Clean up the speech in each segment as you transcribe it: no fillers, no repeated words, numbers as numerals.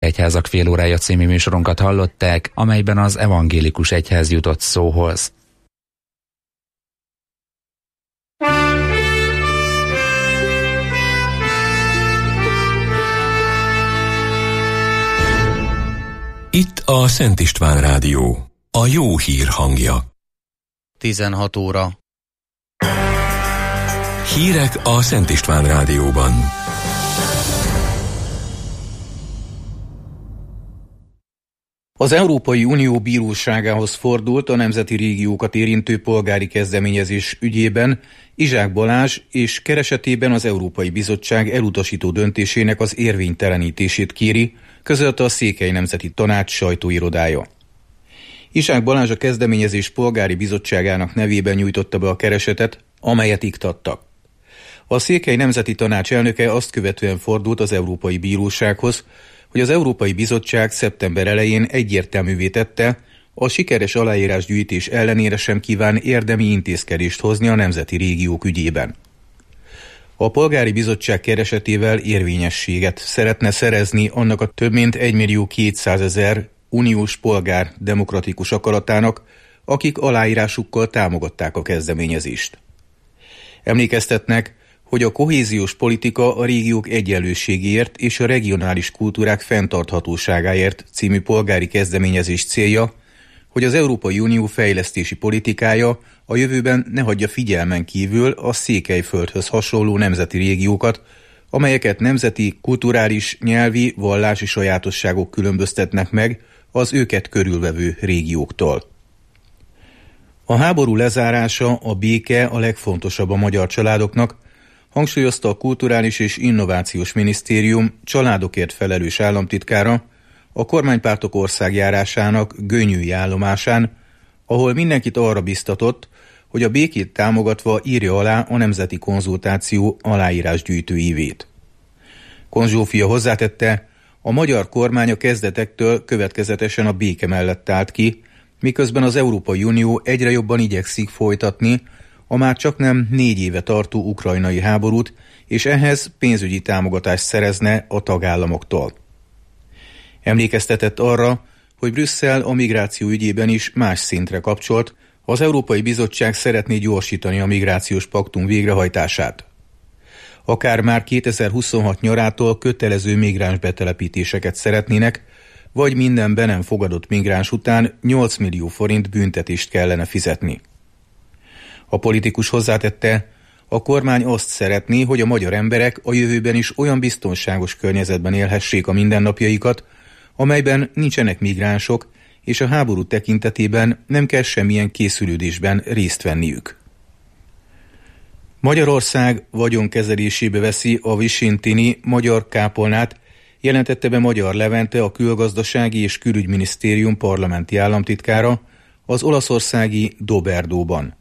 Egyházak félórája című műsorunkat hallották, amelyben az evangélikus egyház jutott szóhoz. Itt a Szent István Rádió, a jó hír hangja. 16 óra. Hírek a Szent István Rádióban. Az Európai Unió bíróságához fordult a nemzeti régiókat érintő polgári kezdeményezés ügyében Izsák Balázs, és keresetében az Európai Bizottság elutasító döntésének az érvénytelenítését kéri, közölte a Székely Nemzeti Tanács sajtóirodája. Izsák Balázs a kezdeményezés polgári bizottságának nevében nyújtotta be a keresetet, amelyet iktattak. A Székely Nemzeti Tanács elnöke azt követően fordult az Európai Bírósághoz, hogy az Európai Bizottság szeptember elején egyértelművé tette, a sikeres aláírásgyűjtés ellenére sem kíván érdemi intézkedést hozni a nemzeti régiók ügyében. A polgári bizottság keresetével érvényességet szeretne szerezni annak a több mint 1.200.000 uniós polgár demokratikus akaratának, akik aláírásukkal támogatták a kezdeményezést. Emlékeztetnek, hogy a kohéziós politika a régiók egyenlőségéért és a regionális kultúrák fenntarthatóságáért című polgári kezdeményezés célja, hogy az Európai Unió fejlesztési politikája a jövőben ne hagyja figyelmen kívül a Székelyföldhöz hasonló nemzeti régiókat, amelyeket nemzeti, kulturális, nyelvi, vallási sajátosságok különböztetnek meg az őket körülvevő régióktól. A háború lezárása, a béke a legfontosabb a magyar családoknak, hangsúlyozta a Kulturális és Innovációs Minisztérium családokért felelős államtitkára a kormánypártok országjárásának Gönyűi állomásán, ahol mindenkit arra biztatott, hogy a békét támogatva írja alá a Nemzeti Konzultáció aláírásgyűjtő ívét. Kon Zsófia hozzátette, a magyar kormány a kezdetektől következetesen a béke mellett állt ki, miközben az Európai Unió egyre jobban igyekszik folytatni a már csaknem 4 éve tartó ukrajnai háborút, és ehhez pénzügyi támogatást szerezne a tagállamoktól. Emlékeztetett arra, hogy Brüsszel a migráció ügyében is más szintre kapcsolt, az Európai Bizottság szeretné gyorsítani a migrációs paktum végrehajtását. Akár már 2026 nyarától kötelező migráns betelepítéseket szeretnének, vagy minden be nem fogadott migráns után 8 millió forint büntetést kellene fizetni. A politikus hozzátette, a kormány azt szeretné, hogy a magyar emberek a jövőben is olyan biztonságos környezetben élhessék a mindennapjaikat, amelyben nincsenek migránsok, és a háború tekintetében nem kell semmilyen készülődésben részt venniük. Magyarország vagyonkezelésébe veszi a Visintini magyar kápolnát, jelentette be Magyar Levente, a Külgazdasági és Külügyminisztérium parlamenti államtitkára az olaszországi Doberdóban.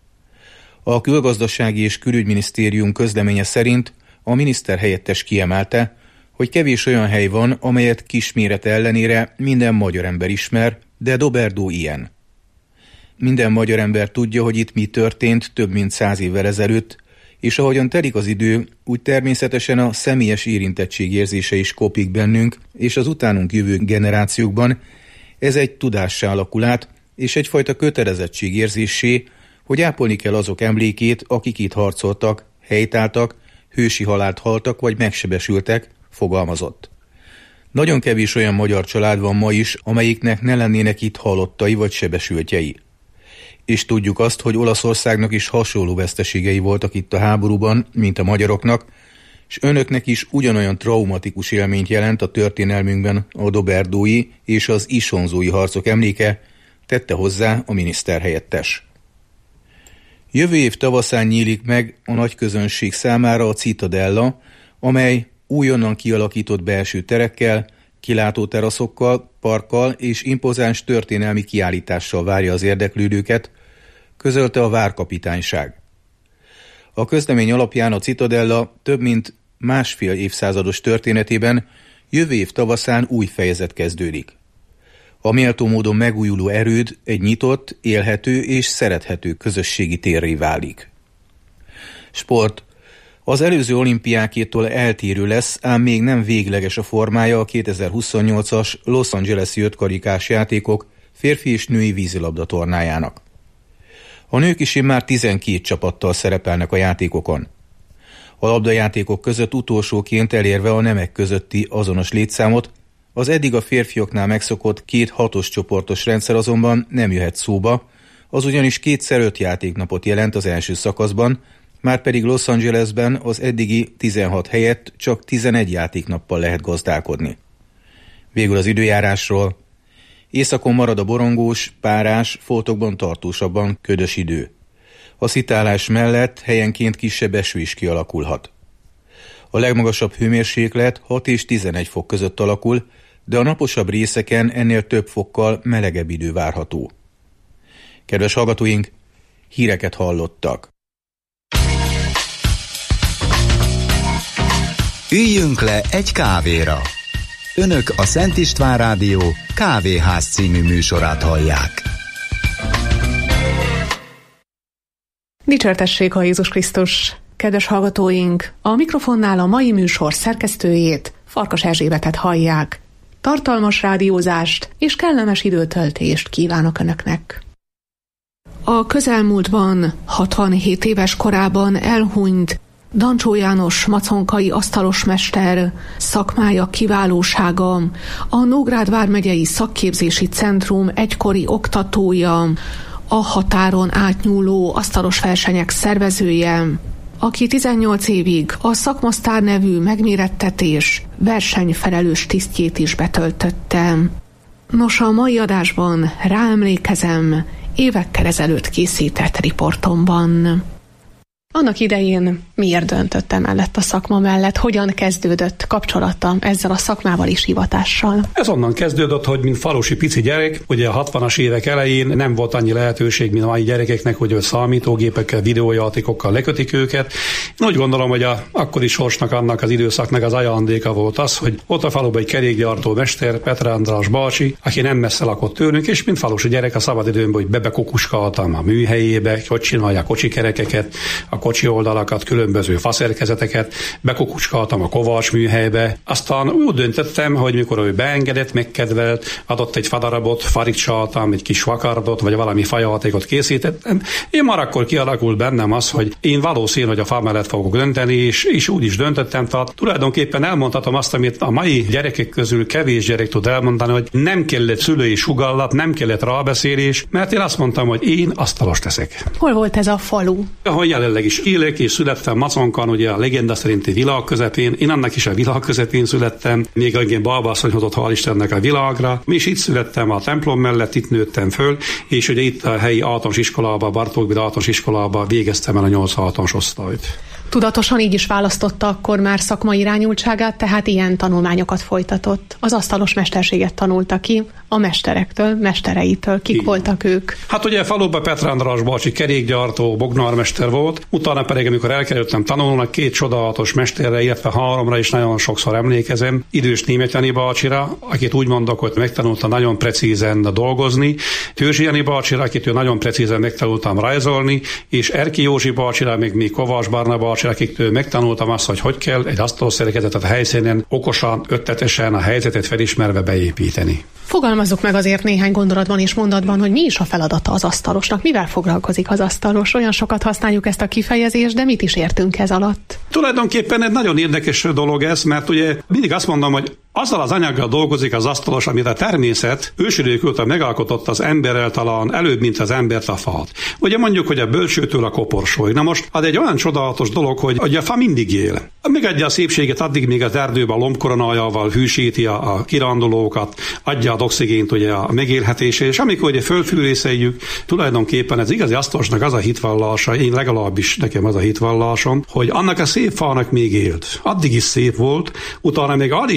A Külgazdasági és Külügyminisztérium közleménye szerint a miniszterhelyettes kiemelte, hogy kevés olyan hely van, amelyet kismérete ellenére minden magyar ember ismer, de Doberdó ilyen. Minden magyar ember tudja, hogy itt mi történt több mint 100 évvel ezelőtt, és ahogyan telik az idő, úgy természetesen a személyes érintettségérzése is kopik bennünk, és az utánunk jövő generációkban ez egy tudássá alakul át, és egyfajta kötelezettségérzésé, hogy ápolni kell azok emlékét, akik itt harcoltak, helytáltak, hősi halált haltak vagy megsebesültek, fogalmazott. Nagyon kevés olyan magyar család van ma is, amelyiknek ne lennének itt halottai vagy sebesültjei. És tudjuk azt, hogy Olaszországnak is hasonló veszteségei voltak itt a háborúban, mint a magyaroknak, és önöknek is ugyanolyan traumatikus élményt jelent a történelmünkben a doberdói és az isonzói harcok emléke, tette hozzá a miniszterhelyettes. Jövő év tavaszán nyílik meg a nagy közönség számára a Citadella, amely újonnan kialakított belső terekkel, kilátó teraszokkal, parkkal és impozáns történelmi kiállítással várja az érdeklődőket, közölte a várkapitányság. A közlemény alapján a Citadella több mint másfél évszázados történetében jövő év tavaszán új fejezet kezdődik. A méltó módon megújuló erőd egy nyitott, élhető és szerethető közösségi térré válik. Sport. Az előző olimpiákétól eltérő lesz, ám még nem végleges a formája a 2028-as Los Angeles-i ötkarikás játékok férfi és női vízilabda tornájának. A nők is immár 12 csapattal szerepelnek a játékokon. A labdajátékok között utolsóként elérve a nemek közötti azonos létszámot, az eddig a férfiaknál megszokott 2 6-os csoportos rendszer azonban nem jöhet szóba, az ugyanis 2x5 játéknapot jelent az első szakaszban, márpedig Los Angelesben az eddigi 16 helyett csak 11 játéknappal lehet gazdálkodni. Végül az időjárásról. Északon marad a borongós, párás, foltokban tartósabban ködös idő. A szitálás mellett helyenként kisebb eső is kialakulhat. A legmagasabb hőmérséklet 6 és 11 fok között alakul, de a naposabb részeken ennél több fokkal melegebb idő várható. Kedves hallgatóink, híreket hallottak. Üljünk le egy kávéra. Önök a Szent István Rádió Kávéház című műsorát hallják. Dicsértessék a Jézus Krisztus! Kedves hallgatóink, a mikrofonnál a mai műsor szerkesztőjét, Farkas Erzsébetet hallják. Tartalmas rádiózást és kellemes időtöltést kívánok Önöknek! A közelmúltban, 67 éves korában elhunyt Dancsó János maconkai asztalosmester szakmája kiválósága, a Nógrád vármegyei szakképzési centrum egykori oktatója, a határon átnyúló asztalos versenyek szervezője, aki 18 évig a szakmasztár nevű megmérettetés versenyfelelős tisztjét is betöltötte. Nos, a mai adásban ráemlékezem évekkel ezelőtt készített riportomban. Annak idején miért döntött emellett a szakma mellett? Hogyan kezdődött kapcsolata ezzel a szakmával és hivatással? Ez onnan kezdődött, hogy mint falusi pici gyerek, ugye a 60-as évek elején nem volt annyi lehetőség, mint a mai gyerekeknek, hogy számítógépekkel, videójátékokkal lekötik őket. Én úgy gondolom, hogy akkori sorsnak, annak az időszaknak az ajándéka volt az, hogy ott a faluban egy kerékgyártó mester, Petre András bácsi, aki nem messze lakott tőlünk, és mint falusi gyerek a szabadidőmben, hogy bebekokuskaltam a műhelyébe, hogy csinálják kocsikerekeket, a kocsi oldalakat, különböző faszerkezeteket, bekukucskaltam a kovács műhelybe. Aztán úgy döntöttem, hogy mikor ő beengedett, megkedvelt, adott egy fadarabot, farigcsaltam, egy kis vakardot, vagy valami fajátékot készítettem. Én már akkor kialakult bennem az, hogy én valószínű, hogy a fa mellett fogok dönteni, és úgy is döntöttem. Tehát tulajdonképpen elmondhatom azt, amit a mai gyerekek közül kevés gyerek tud elmondani, hogy nem kellett szülői sugallat, nem kellett rábeszélés, mert én azt mondtam, hogy én asztalos leszek. Hol volt ez a falu? Ahol jelenleg is élek, és születtem Maconkon, ugye a legenda szerinti világ közepén. Én annak is a világ közepén születtem, még engem Balbasszony hozott hál' Istennek a világra. És itt születtem a templom mellett, itt nőttem föl, és ugye itt a helyi általános iskolába, Bartókbida általános iskolába végeztem el a 8 általános osztályt. Tudatosan így is választotta akkor már szakmai irányultságát, tehát ilyen tanulmányokat folytatott. Az asztalos mesterséget tanulta ki a mesterektől, mestereitől. Kik voltak ők? Hát ugye faluban Petre András bácsi kerékgyártó, bognármester volt, utána pedig, amikor elkerültem tanulónak, 2 csodálatos mesterre, illetve 3-ra is nagyon sokszor emlékezem. Idős Németh Jani bácsira, akit úgy mondok, hogy megtanulta nagyon precízen dolgozni, Törzsi Jani bácsira, akit ő nagyon precízen megtanultam rajzolni, és Erki Józsi bácsira, még Kovács Barna bácsira, akiktől megtanultam azt, hogy kell egy asztalszerkezetet a helyszínen okosan, ötletesen a helyzetet felismerve beépíteni. Fogalmazzuk meg azért néhány gondolatban és mondatban, hogy mi is a feladata az asztalosnak, mivel foglalkozik az asztalos. Olyan sokat használjuk ezt a kifejezést, de mit is értünk ez alatt? Tulajdonképpen egy nagyon érdekes dolog ez, mert ugye mindig azt mondom, hogy azzal az anyaggal dolgozik az asztalos, amit a természet ősidők óta megalkotott az emberrel talán előbb, mint az embert a fát. Ugye mondjuk, hogy a bölcsőtől a koporsóig. Na most, az egy olyan csodálatos dolog, hogy a fa mindig él. Megadja a szépséget addig, míg az erdőben a lombkoronájával hűsíti a kirándulókat, adja az oxigént ugye a megélhetésére, és amikor ugye fölfűrészeljük, tulajdonképpen ez igazi asztalosnak az a hitvallása, én legalábbis nekem az a hitvallásom, hogy annak a szép fának még élt. Addig is szép volt, utána még állítsunk neki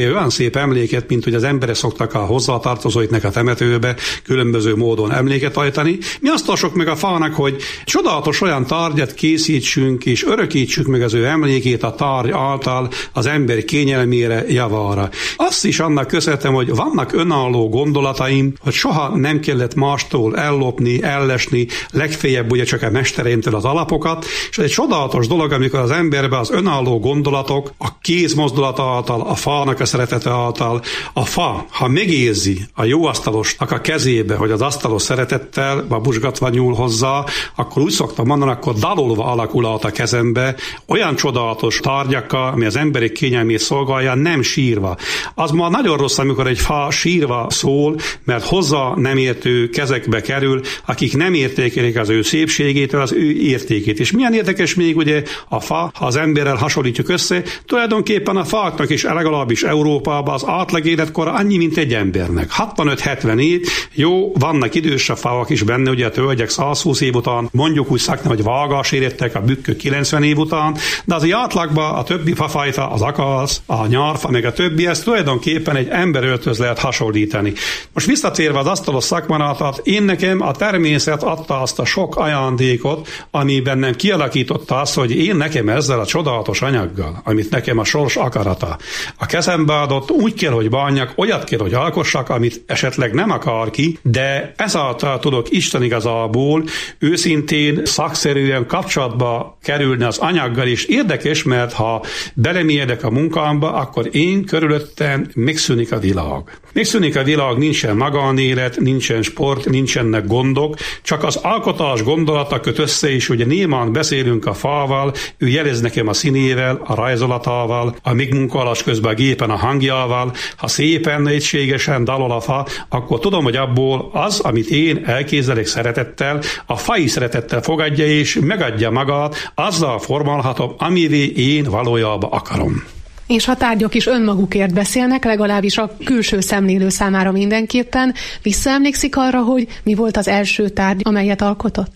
olyan szép emléket, mint hogy az emberek szoktak a hozzátartozóiknak a temetőbe különböző módon emléket ajtani. Mi azt tassuk meg a fának, hogy csodálatos olyan tárgyat készítsünk és örökítsük meg az ő emlékét a tárgy által az ember kényelmére, javára. Azt is annak köszönhetem, hogy vannak önálló gondolataim, hogy soha nem kellett mástól ellopni, ellesni, legfeljebb ugye csak a mestereimtől az alapokat, és egy csodálatos dolog, amikor az emberben az önálló gondolatok, a kézmozdulat által, a fának a szeretete által, a fa, ha megérzi a jó asztalosnak a kezébe, hogy az asztalos szeretettel, babusgatva nyúl hozzá, akkor úgy szoktam mondani, akkor dalolva alakul át a kezembe, olyan csodálatos tárgyakkal, ami az emberek kényelmét szolgálja, nem sírva. Az ma nagyon rossz, amikor egy fa sírva szól, mert hozzá nem értő kezekbe kerül, akik nem értékelik az ő szépségét, az ő értékét. És milyen érdekes még ugye a fa, ha az emberrel hasonlítjuk össze, tulajdonképpen a fáknak is legalábbis Európában az átlag életkora annyi, mint egy embernek. 65-70 év, jó, vannak idősebb fák is benne, ugye a tölgyek 120 év után, mondjuk úgy szakni, hogy vágás érettek, a bükkök 90 év után, de az átlagban a többi fafajta, az akasz, a nyarfa, meg a többi, ez tulajdonképpen egy emberöltöz lehet hasonlítani. Most visszatérve az asztalos szakmanatot, én nekem a természet adta azt a sok ajándékot, ami bennem kialakította azt, hogy én nekem ezzel a csodálatos anyaggal, amit nekem a sors akarata, a kezembe adott, úgy kell, hogy bánjak, olyat kell, hogy alkossak, amit esetleg nem akar ki, de ezáltal tudok Isten igazából őszintén, szakszerűen kapcsolatba kerülni az anyaggal, és érdekes, mert ha belemérdek a munkámba, akkor én körülöttem megszűnik a világ. Megszűnik a világ, nincsen magánélet, nincsen sport, nincsenek gondok, csak az alkotás gondolata köt össze, és ugye némán beszélünk a fával, ő jelez nekem a színével, a rajzolatával, a még munkálás közben a gépen a hangjával. Ha szépen, egységesen dalol a fa, akkor tudom, hogy abból az, amit én elképzelek szeretettel, a fa is szeretettel fogadja és megadja magát, azzal formálhatom, amivé én valójában akarom. És a tárgyak is önmagukért beszélnek, legalábbis a külső szemlélő számára mindenképpen. Visszaemlékszik arra, hogy mi volt az első tárgy, amelyet alkotott?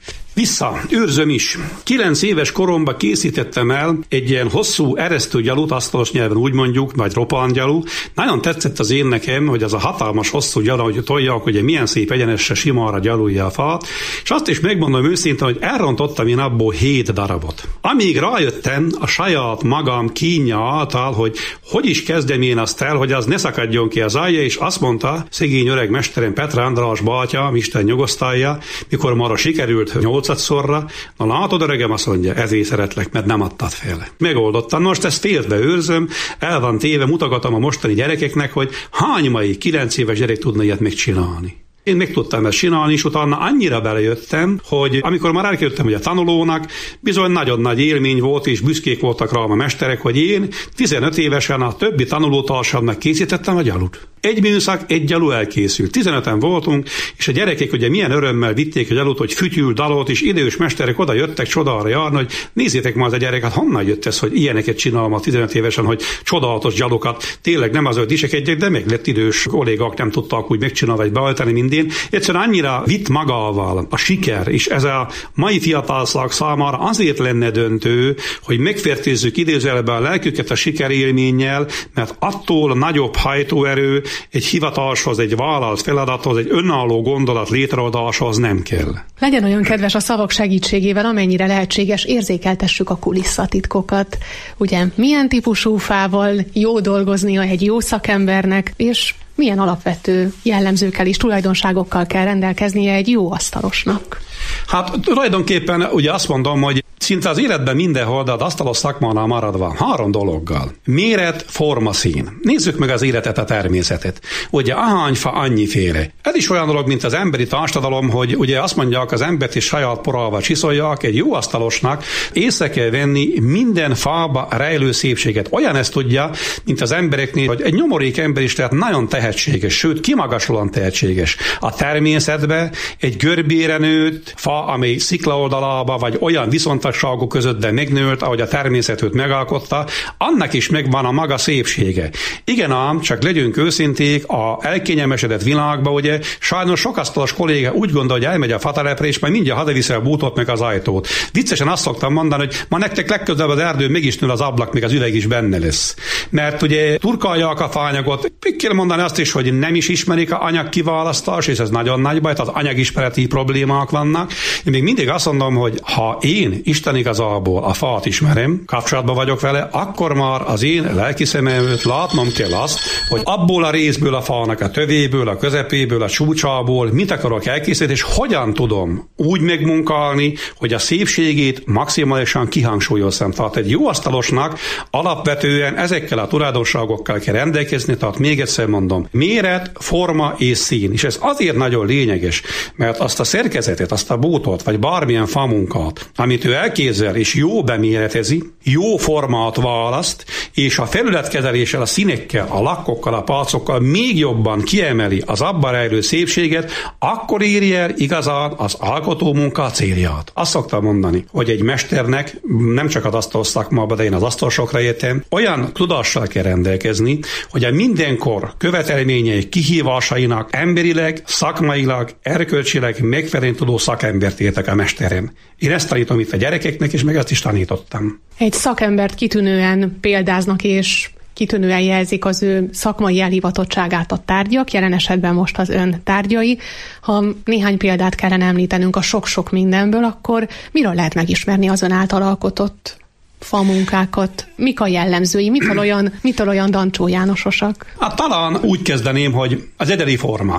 Őrzöm is. 9 éves koromban készítettem el egy ilyen hosszú eresztő gyalut, asztalos nyelven úgy mondjuk, vagy ropángyalú. Nagyon tetszett az én nekem, hogy az a hatalmas hosszú gyalu, hogy tolják, hogy milyen szép egyenesre simára gyalulja a fát, és azt is megmondom őszintén, hogy elrontottam én abból 7 darabot. Amíg rájöttem a saját magam kínja által, hogy is kezdjem én azt el, hogy az ne szakadjon ki az alja, és azt mondta szegény öreg mesterem Petre András bátyám, Isten nyugosztalja, mikor marra sikerült 8-szorra, na látod öregem, azt mondja, ezért szeretlek, mert nem adtad fel. Megoldottam, most ezt féltve őrzöm, el van téve, mutogatom a mostani gyerekeknek, hogy hány mai 9 éves gyerek tudna ilyet megcsinálni. Én meg tudtam ezt csinálni, és utána annyira belejöttem, hogy amikor már elkerültem, hogy a tanulónak, bizony nagyon nagy élmény volt, és büszkék voltak rám a mesterek, hogy én 15 évesen a többi tanulótársamnak készítettem a gyalut. Egy műszak, egy gyalu elkészült. 15-en voltunk, és a gyerekek ugye milyen örömmel vitték a gyalut, hogy fütyül, dalolt, és idős mesterek oda jöttek csodára járni, hogy nézzétek ma az a gyerek, hát honnan jött ez, hogy ilyeneket csinálom a 15 évesen, hogy csodálatos gyalukat, tényleg nem az, hogy disekedjek, de meg lett idős kollégák nem tudtak úgy megcsinálni, vagy beállítani mindén. Egyszerűen annyira vitt magával a siker, és ez a mai fiatalság számára azért lenne döntő, hogy megfertőzzük idézőjelben a lelküket a sikerélménnyel, mert attól nagyobb hajtóerő egy hivatáshoz, egy vállalt feladathoz, egy önálló gondolat létrehozáshoz nem kell. Legyen olyan kedves, a szavak segítségével, amennyire lehetséges, érzékeltessük a kulisszatitkokat. Ugye milyen típusú fával jó dolgoznia egy jó szakembernek, és milyen alapvető jellemzőkkel és tulajdonságokkal kell rendelkeznie egy jó asztalosnak? Hát tulajdonképpen ugye azt mondom, hogy szinte az életben mindenhol, de az asztalos szakmánál maradva 3 dologgal. Méret, forma, szín. Nézzük meg az életet, a természetet. Ugye ahány fa, annyiféle. Ez is olyan dolog, mint az emberi társadalom, hogy ugye azt mondják, az embert is saját porával csiszolják, egy jó asztalosnak észre kell venni minden fába rejlő szépséget. Olyan ezt tudja, mint az embereknél, hogy egy nyomorék ember is tehát nagyon tehetséges, sőt kimagaslóan tehetséges. A természetbe egy görbére nőtt fa, amely sziklaoldalába, vagy olyan viszont gazdagságok között, de megnőtt, ahogy a természetét megalkotta, annak is megvan a maga szépsége. Igen ám, csak legyünk őszinték, a elkényelmesedett világban, ugye, sajnos sok asztalos kolléga úgy gondolja, hogy elmegy a fatelepre, és majd mindjárt hazaviszi a bútot meg az ajtót. Viccesen azt szoktam mondani, hogy ma nektek legközelebb az erdő mégis nől az ablak, még az üveg is benne lesz. Mert ugye turkalják a faanyagot, meg kell mondani azt is, hogy nem is ismerik a anyagkiválasztás, és ez nagyon nagy baj, az anyagismereti problémák vannak. Én még mindig azt mondom, hogy ha én Isten igazából a fát ismerem, kapcsolatban vagyok vele, akkor már az én lelki szememőt látnom kell azt, hogy abból a részből a fának, a tövéből, a közepéből, a csúcsából mit akarok elkészíteni, és hogyan tudom úgy megmunkálni, hogy a szépségét maximálisan kihangsúlyozzam. Tehát egy jó asztalosnak alapvetően ezekkel a tulajdonságokkal kell rendelkezni, tehát még egyszer mondom, méret, forma és szín. És ez azért nagyon lényeges, mert azt a szerkezetet, azt a bútot, vagy bármilyen famunkát, amit ő elképzel és jó beméretezi, jó formát választ, és a felületkezeléssel, a színekkel, a lakkokkal, a palcokkal még jobban kiemeli az abban rejlő szépséget, akkor éri el igazán az alkotó munka célját. Azt szoktam mondani, hogy egy mesternek nem csak az asztalos szakmában, de én az asztalosokra értem, olyan tudással kell rendelkezni, hogy a mindenkor követelményei kihívásainak emberileg, szakmailag, erkölcsileg megfelelően tudó szakembert értek a mesterem. Én ezt tanítom itt a gyerekeknek, és meg ezt is tanítottam. Egy szakembert kitűnően példáznak, és kitűnően jelzik az ő szakmai elhivatottságát a tárgyak, jelen esetben most az ön tárgyai. Ha néhány példát kellene említenünk a sok-sok mindenből, akkor miről lehet megismerni az ön által alkotott famunkákat? Mik a jellemzői? Mitől olyan Dancsó Jánososak? Hát talán úgy kezdeném, hogy az ederi forma.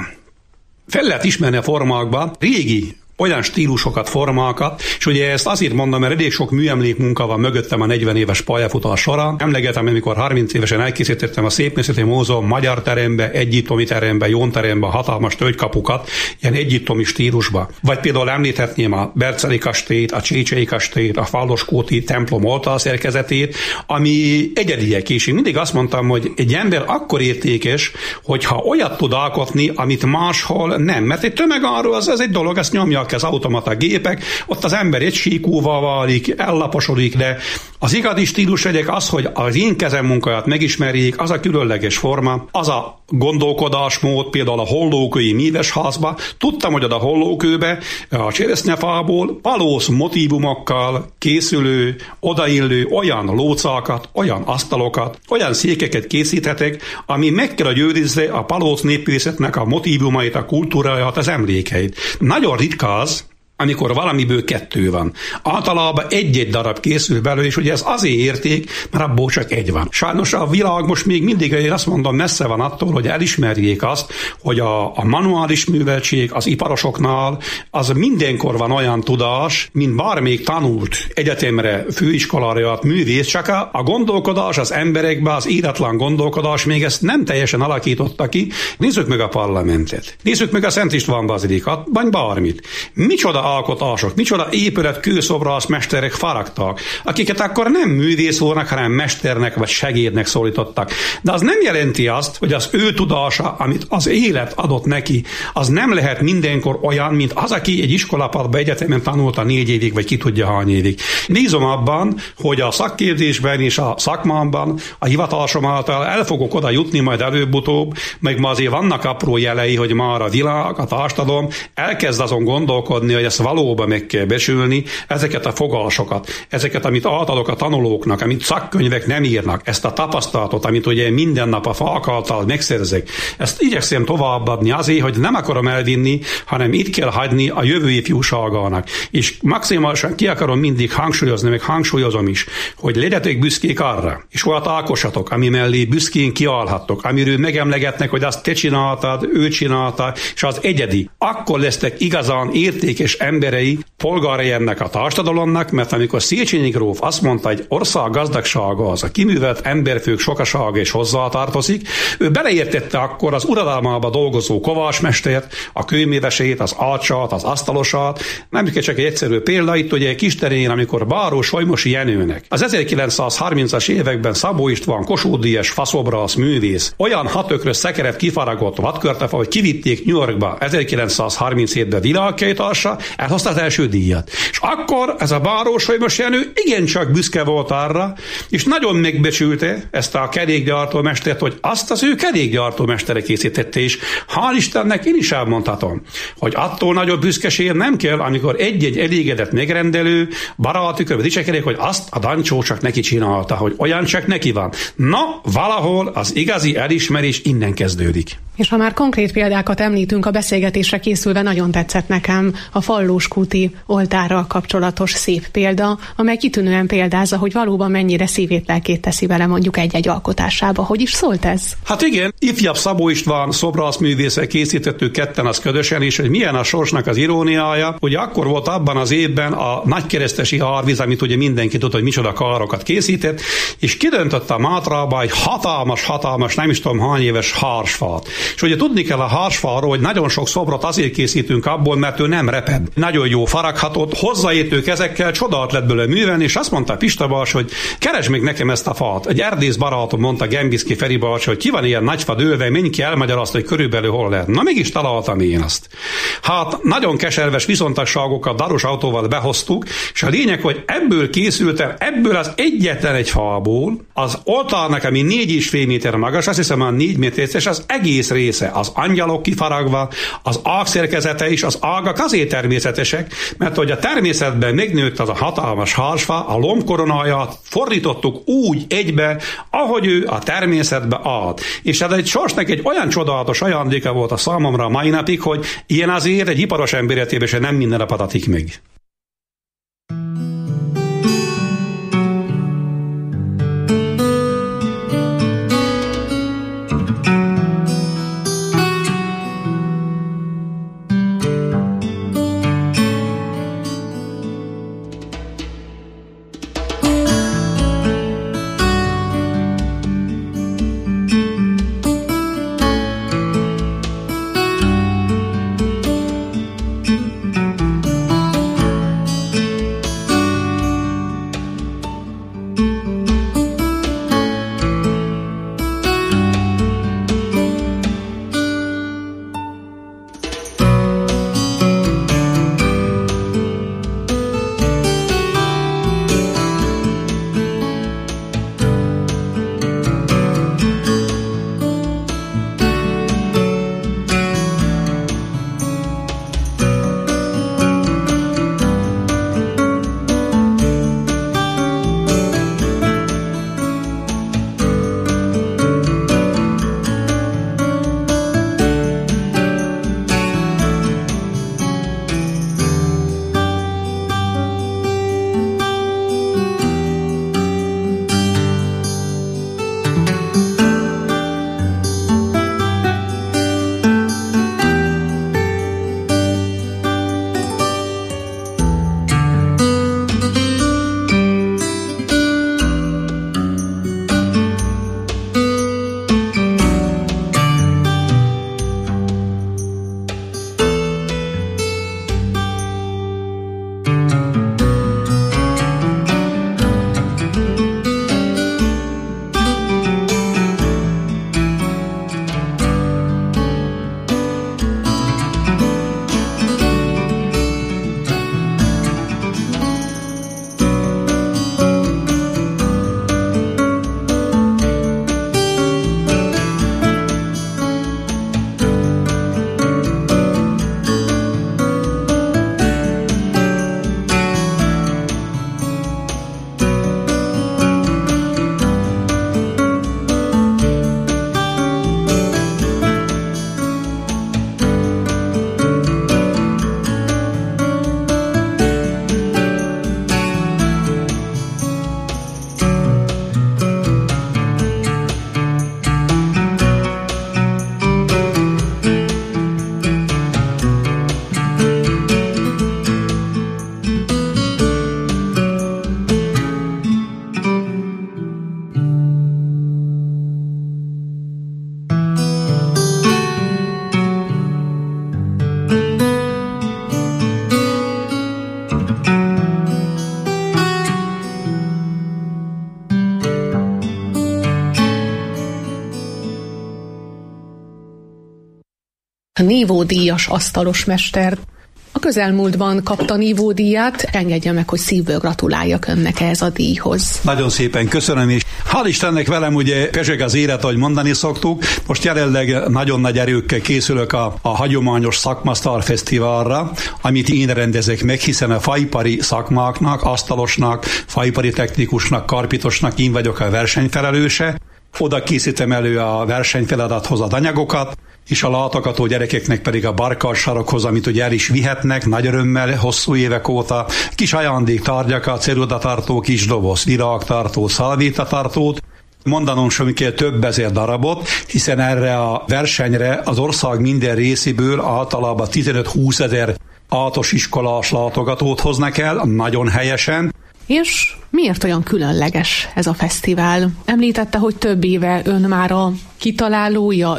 Fel lehet ismerni a formákba régi olyan stílusokat, formákat, és ugye ezt azért mondom, mert elég sok műemlék munka van mögöttem a 40 éves pályafutás során. Emlegetem, amikor 30 évesen elkészítettem a Szépművészeti Múzeum magyar terembe, egyiptomi terembe, Jón terembe hatalmas tölgykapukat, ilyen egyiptomi stílusba. Vagy például említhetném a Berceli kastélyt, a Csécsei kastélyt, a Falloskóti templom oltárszerkezetét, ami egyediek, és én mindig azt mondtam, hogy egy ember akkor értékes, hogyha olyat tud alkotni, amit máshol nem. Mert egy tömegáró az egy dolog, ezt nyomja az automata gépek, ott az ember egysíkúval válik, ellaposodik, de az igazi stílus egyek az, hogy az én kezem munkáját megismerjék, az a különleges forma, az a gondolkodásmód, például a hollókői mívesházba. Tudtam, hogy a hollókőbe a cseresznyefából palósz motívumokkal készülő, odaillő olyan lócákat, olyan asztalokat, olyan székeket készíthetek, ami meg kell győrizze a palóc népművészetnek a motívumait, a kultúráját, az emlékeit. Nagyon ritka az, amikor valamiből kettő van. Általában egy-egy darab készül belőle, és ugye ez azért érték, mert abból csak egy van. Sajnos a világ most még mindig, én azt mondom, messze van attól, hogy elismerjék azt, hogy a manuális műveltség az iparosoknál az mindenkor van olyan tudás, mint bármelyik tanult egyetemre, főiskolára járt művész, csak a gondolkodás az emberekben, az íratlan gondolkodás még ezt nem teljesen alakította ki. Nézzük meg a parlamentet. Nézzük meg a Szent István bazilikát, vagy bármit. Micsoda alkotások, micsoda épület kőszobrász mesterek faragtak, akiket akkor nem művész volnak, hanem mesternek vagy segédnek szólítottak. De az nem jelenti azt, hogy az ő tudása, amit az élet adott neki, az nem lehet mindenkor olyan, mint az, aki egy iskolapadba egyetemen tanulta 4 évig, vagy ki tudja hány évig. Bízom abban, hogy a szakképzésben és a szakmámban, a hivatásom által el fogok oda jutni majd előbb-utóbb, meg ma azért vannak apró jelei, hogy már a világ, a társadalom elkezd azon gondolkodni, hogy ezt valóban meg kell becsülni, ezeket a fogásokat, ezeket, amit átadok a tanulóknak, amit szakkönyvek nem írnak, ezt a tapasztalatot, amit ugye minden nap a falk által megszerzek, ezt igyekszem továbbadni azért, hogy nem akarom elvinni, hanem itt kell hagyni a jövő ifjúságának. És maximálisan ki akarom mindig hangsúlyozni, meg hangsúlyozom is, hogy legyetek büszkék arra, és olyat alkossatok, ami mellé büszkén kiállhattok, amiről megemlegetnek, hogy azt te csináltad, ő csinálta, és az egyedi. Akkor lesztek igazán értékes emberei, polgárai ennek a társadalomnak, mert amikor Széchenyi gróf azt mondta, hogy ország gazdagsága az a kiművelt emberfők sokasága és hozzátartozik, ő beleértette akkor az uradalmába dolgozó kovácsmestert, a kőművesét, az ácsát, az asztalosát. Nem csak egy egyszerű példa, itt ugye Kisterén, amikor Báró Solymosi Jenőnek az 1930-as években Szabó István Kossuth Díjas faszobrász művész olyan 6 ökrös szekeret kifaragott vadkörtefa, hogy kivitték New Yorkba 1937-ben világkiállításra, elhozta az első díjat. És akkor ez a Báró Solymos Jenő igencsak büszke volt arra, és nagyon megbecsülte ezt a kerékgyártómestert, hogy azt az ő kerékgyártómestere készítette, és hál' Istennek én is elmondhatom, hogy attól nagyobb büszkeség nem kell, amikor egy-egy elégedett megrendelő barátükről dicsekedik, hogy azt a Dancsó csak neki csinálta, hogy olyan csak neki van. Na, valahol az igazi elismerés innen kezdődik. És ha már konkrét példákat említünk, a beszélgetésre készülve nagyon tetszett nekem a Fallóskúti oltárral kapcsolatos szép példa, amely kitűnően példázza, hogy valóban mennyire szívét, lelkét teszi bele mondjuk egy-egy alkotásába. Hogy is szólt ez? Hát igen, ifjabb Szabó István szobrászművésszel készítettük ketten az közösen is, hogy milyen a sorsnak az iróniája. Ugye akkor volt abban az évben a nagykeresztesi árvíz, amit ugye mindenki tudta, hogy micsoda karokat készített, és kidöntött a Mátrába egy hatalmas, nem is tudom hány éves hársfát. És ugye tudni kell a hársfáról, hogy nagyon sok szobrot azért készítünk abból, mert ő nem reped. Nagyon jó faraghatott, hozzáértő kezekkel csodát lett belőle művelni, és azt mondta Pista bács, hogy keresd még nekem ezt a fát. Egy erdész barátom mondta Gembiszki Feri bács, hogy ki van ilyen nagy fa dőlve, menj ki elmagyarázta, hogy körülbelül hol lehet. Na mégis találtam én azt. Hát nagyon keserves viszontagságokat daros autóval behoztuk, és a lényeg, hogy ebből készültem, ebből az egyetlen egy fából, az oltárnak, ami 4,5 méter magas, azt hiszem a 4 méter, és az egész része, az angyalok kifaragva, az ágszerkezete és az ágak azért természetesek, mert hogy a természetben megnőtt az a hatalmas hársfa, a lombkoronáját fordítottuk úgy egybe, ahogy ő a természetbe állt. És ez egy sorsnak egy olyan csodálatos ajándéka volt a számomra a mai napig, hogy ilyen azért egy iparos ember életében sem nem minden nap adatik meg. Nívódíjas asztalos mester. A közelmúltban kapta nívódíjat, engedje meg, hogy szívből gratuláljak önnek ehhez a díjhoz. Nagyon szépen köszönöm, és hál' Istennek velem ugye pezseg az élet, ahogy mondani szoktuk. Most jelenleg nagyon nagy erőkkel készülök a hagyományos Szakmasztár Fesztiválra, amit én rendezek meg, hiszen a faipari szakmáknak, asztalosnak, faipari technikusnak, karpitosnak én vagyok a versenyfelelőse. Oda készítem elő a versenyfeladathoz az anyagokat, és a látogató gyerekeknek pedig a barkassarokhoz, amit ugye el is vihetnek nagy örömmel hosszú évek óta, kis ajándéktárgyakat, ceruzatartó, kis doboz, virágtartó, szalvétatartót. Mondanom sem kell több ezer darabot, hiszen erre a versenyre az ország minden részéből általában 15-20 ezer általános iskolás látogatót hoznak el, nagyon helyesen. És miért olyan különleges ez a fesztivál? Említette, hogy több éve ön már a kitalálója,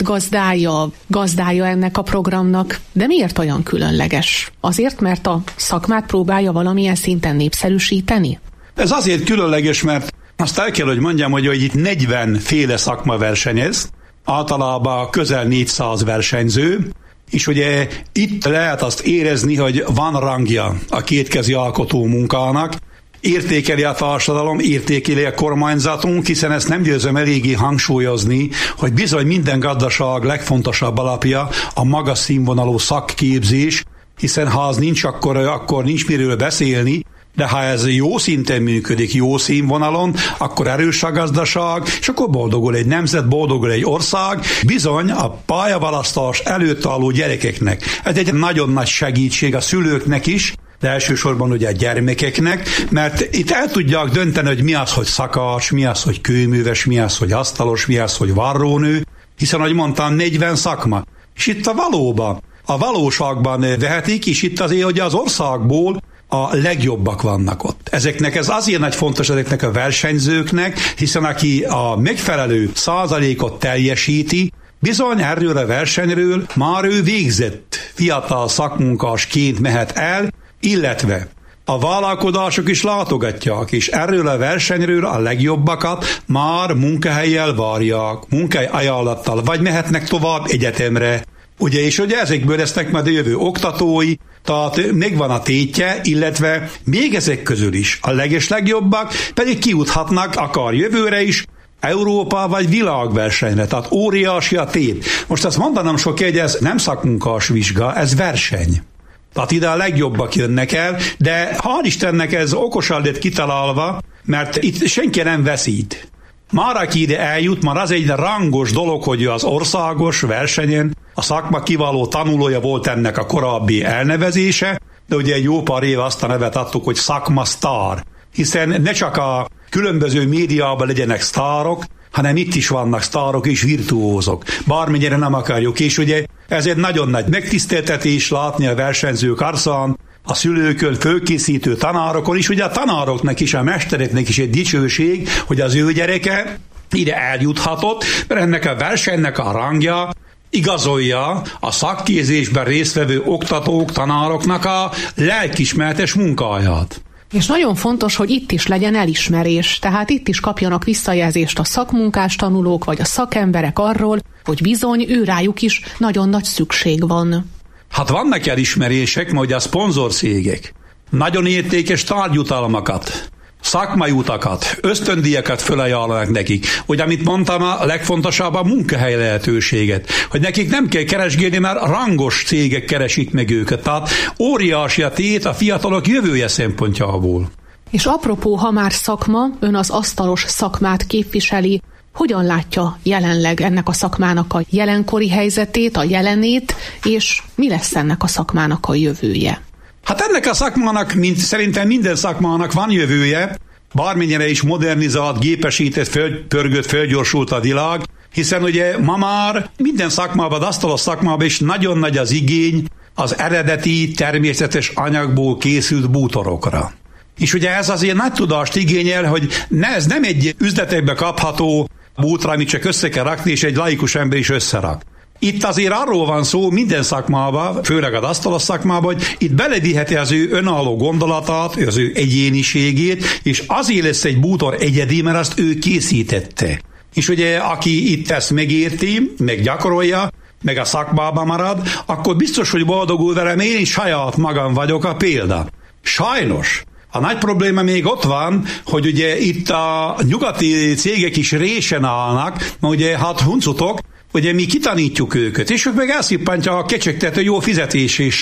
gazdája ennek a programnak, de miért olyan különleges? Azért, mert a szakmát próbálja valamilyen szinten népszerűsíteni? Ez azért különleges, mert azt el kell, hogy mondjam, hogy itt 40 féle szakma versenyez, általában közel 400 versenyző, és ugye itt lehet azt érezni, hogy van rangja a kétkezi alkotó munkának, értékeli a társadalom, értékeli a kormányzatunk, hiszen ezt nem győzöm eléggé hangsúlyozni, hogy bizony minden gazdaság legfontosabb alapja a magas színvonalú szakképzés, hiszen ha az nincs, akkor nincs miről beszélni, de ha ez jó szinten működik, jó színvonalon, akkor erős a gazdaság, és akkor boldogul egy nemzet, boldogul egy ország, bizony a pályaválasztás előtt álló gyerekeknek. Ez egy nagyon nagy segítség a szülőknek is, de elsősorban ugye a gyermekeknek, mert itt el tudják dönteni, hogy mi az, hogy szakács, mi az, hogy kőműves, mi az, hogy asztalos, mi az, hogy varrónő, hiszen, ahogy mondtam, 40 szakma. És itt a valóságban vehetik, és itt azért, hogy az országból a legjobbak vannak ott. Ez azért nagy fontos ezeknek a versenyzőknek, hiszen aki a megfelelő százalékot teljesíti, bizony erről a versenyről már ő végzett fiatal szakmunkásként mehet el, illetve a vállalkozások is látogatják, és erről a versenyről a legjobbakat már munkahelyjel várják, munkahely ajánlattal, vagy mehetnek tovább egyetemre. Ugye, és ugye ezekből lesznek majd a jövő oktatói, tehát megvan a tétje, illetve még ezek közül is a legeslegjobbak pedig kijuthatnak akár jövőre is, Európa vagy világversenyre, tehát óriási a tét. Most azt mondanom sok, hogy ez nem szakmunkás vizsga, ez verseny. Tehát ide a legjobbak jönnek el, de hál' Istennek ez okosan lett kitalálva, mert itt senki nem veszít. Már aki ide eljut, már az egy rangos dolog, hogy az országos versenyen a szakma kiváló tanulója volt ennek a korábbi elnevezése, de ugye egy jó pár éve azt a nevet adtuk, hogy szakmasztár, hiszen ne csak a különböző médiában legyenek sztárok, hanem itt is vannak sztárok és virtuózok, bármennyire nem akarjuk, és ugye ez egy nagyon nagy megtiszteltetés látni a versenyzők arcán, a szülőkön, fölkészítő tanárokon is, ugye a tanároknak is, a mestereknek is egy dicsőség, hogy az ő gyereke ide eljuthatott, mert ennek a versenynek a rangja igazolja a szakképzésben résztvevő oktatók, tanároknak a lelkiismeretes munkáját. És nagyon fontos, hogy itt is legyen elismerés, tehát itt is kapjanak visszajelzést a szakmunkás tanulók vagy a szakemberek arról, hogy bizony őrájuk is nagyon nagy szükség van. Hát vannak elismerések, majd a szponzorcégek nagyon értékes tárgyutalmakat, szakmai utakat, ösztöndíjakat fölajánlanak nekik. Hogy amit mondtam, a legfontosabb a munkahely lehetőséget, hogy nekik nem kell keresgélni, mert rangos cégek keresik meg őket. Tehát óriási a tét a fiatalok jövője szempontjából. És apropó, ha már szakma, ön az asztalos szakmát képviseli, hogyan látja jelenleg ennek a szakmának a jelenkori helyzetét, a jelenét, és mi lesz ennek a szakmának a jövője? Hát ennek a szakmának, mint szerintem minden szakmának van jövője, bármennyire is modernizált, gépesített, fölpörgött, fölgyorsult a világ, hiszen ugye ma már minden szakmában, az asztalos szakmában is nagyon nagy az igény az eredeti, természetes anyagból készült bútorokra. És ugye ez azért nagy tudást igényel, hogy ez nem egy üzletekbe kapható bútra, amit csak össze kell rakni, és egy laikus ember is összerak. Itt azért arról van szó minden szakmában, főleg az asztalos szakmában, hogy itt beleviheti az ő önálló gondolatát, az ő egyéniségét, és azért lesz egy bútor egyedi, mert azt ő készítette. És ugye aki itt ezt megérti, meggyakorolja, meg a szakmában marad, akkor biztos, hogy boldogul velem, én is saját magam vagyok a példa. Sajnos a nagy probléma még ott van, hogy ugye itt a nyugati cégek is résen állnak, mert ugye hát huncutok, ugye mi kitanítjuk őket, és ők meg elszippantja a kecsegtető jó fizetés, és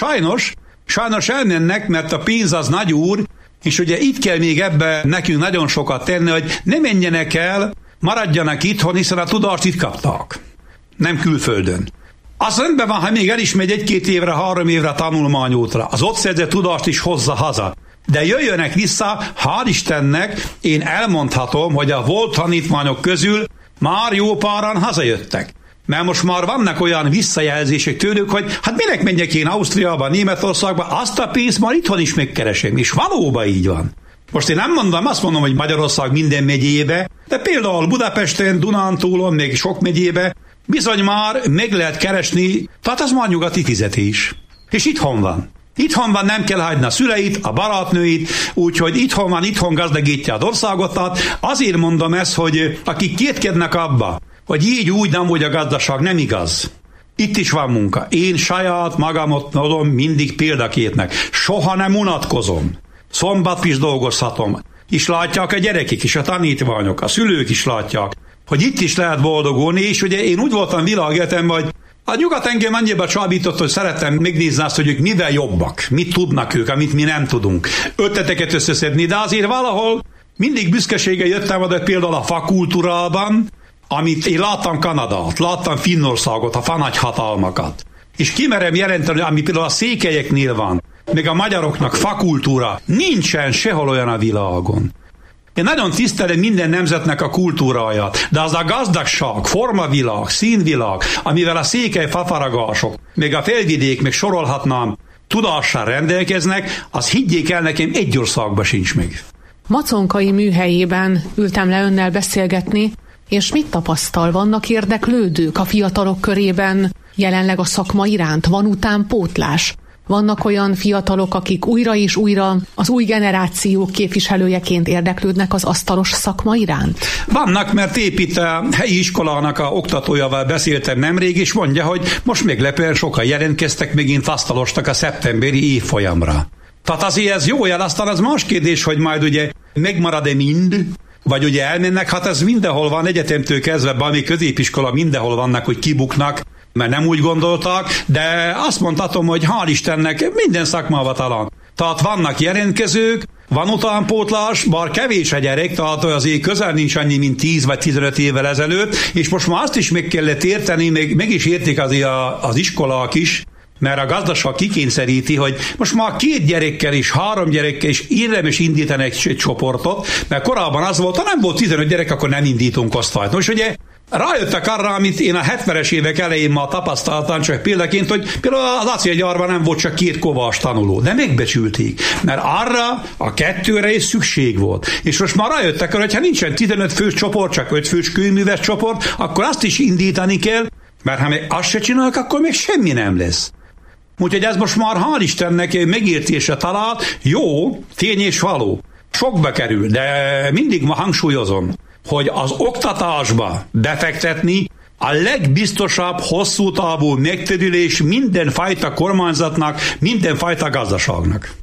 sajnos elmennek, mert a pénz az nagy úr, és ugye itt kell még ebben nekünk nagyon sokat tenni, hogy ne menjenek el, maradjanak itthon, hiszen a tudást itt kaptak, nem külföldön. Az rendben van, ha még el is megy 1-2 évre, 3 évre tanulmányútra, az ott szerzett tudást is hozza haza. De jöjjönek vissza, hál' Istennek, én elmondhatom, hogy a volt tanítványok közül már jó páran hazajöttek. Mert most már vannak olyan visszajelzések tőlük, hogy hát minek menjek én Ausztriába, Németországba, azt a pénzt már itthon is megkeresem, és valóban így van. Most én nem mondom, azt mondom, hogy Magyarország minden megyébe, de például Budapesten, Dunántúlon, még sok megyébe bizony már meg lehet keresni, tehát az már nyugati fizetés. És itthon van. Itthon van, nem kell hagyni a szüleit, a barátnőit, úgyhogy itthon van, itthon gazdagítja az országot. Tehát azért mondom ezt, hogy akik kétkednek abba, hogy így úgy nem úgy a gazdaság, nem igaz. Itt is van munka. Én saját magamot adom mindig példaképnek. Soha nem unatkozom. Szombat is dolgozhatom. És látják a gyerekek is, a tanítványok, a szülők is látják, hogy itt is lehet boldogulni, és ugye én úgy voltam világegyetemben, hogy a nyugat engem annyiba csábított, hogy szeretem megnézni azt, hogy ők mivel jobbak, mit tudnak ők, amit mi nem tudunk. Ötleteket összeszedni, de azért valahol mindig büszkeséggel jöttem oda, például a fakultúrában, amit én láttam Kanadát, láttam Finnországot, a fanagyhatalmakat. És kimerem jelenteni, ami például a székelyeknél van, meg a magyaroknak fakultúra, nincsen sehol olyan a világon. Én nagyon tisztelem minden nemzetnek a kultúráját, de az a gazdagság, formavilág, színvilág, amivel a székely fafaragások, még a felvidék, még sorolhatnám, tudással rendelkeznek, az higgyék el nekem, egy országban sincs meg. Maconkai műhelyében ültem le önnel beszélgetni, és mit tapasztal? Vannak érdeklődők a fiatalok körében jelenleg a szakma iránt? Van utánpótlás? Vannak olyan fiatalok, akik újra és újra az új generációk képviselőjeként érdeklődnek az asztalos szakma iránt? Vannak, mert épp itt a helyi iskolának a oktatójával beszéltem nemrég, és mondja, hogy most meglepően sokan jelentkeztek megint asztalosnak a szeptemberi évfolyamra. Tehát azért ez jó jel, aztán az más kérdés, hogy majd ugye megmarad-e mind, vagy ugye elmennek, hát ez mindenhol van, egyetemtől kezdve, bármi középiskola mindenhol vannak, hogy kibuknak, mert nem úgy gondoltak, de azt mondhatom, hogy hál' Istennek minden szakmában talán. Tehát vannak jelentkezők, van utánpótlás, bár kevés a gyerek, tehát azért közel nincs annyi, mint 10 vagy 15 évvel ezelőtt, és most már azt is meg kellett érteni, meg is értik azért az iskolák is, mert a gazdaság kikényszeríti, hogy most már 2 gyerekkel és 3 gyerekkel is érdemes indítani egy csoportot, mert korábban az volt, ha nem volt 15 gyerek, akkor nem indítunk osztályt. Most ugye rájöttek arra, amit én a 70-es évek elején már tapasztaltam, csak példaként, hogy például az acélgyárban nem volt csak 2 kovas tanuló, de megbecsülték, mert arra a 2-re is szükség volt. És most már rájöttek arra, hogy ha nincsen 15 fős csoport, csak 5 fős kőműves csoport, akkor azt is indítani kell, mert ha még azt se csinálnak, akkor még semmi nem lesz. Úgyhogy ez most már hál' Istennek megértése talált, jó, tény és való. Sokba kerül, de mindig ma hangsúlyozom, hogy az oktatásba befektetni a legbiztosabb, hosszú távú megtérülés mindenfajta kormányzatnak, mindenfajta gazdaságnak.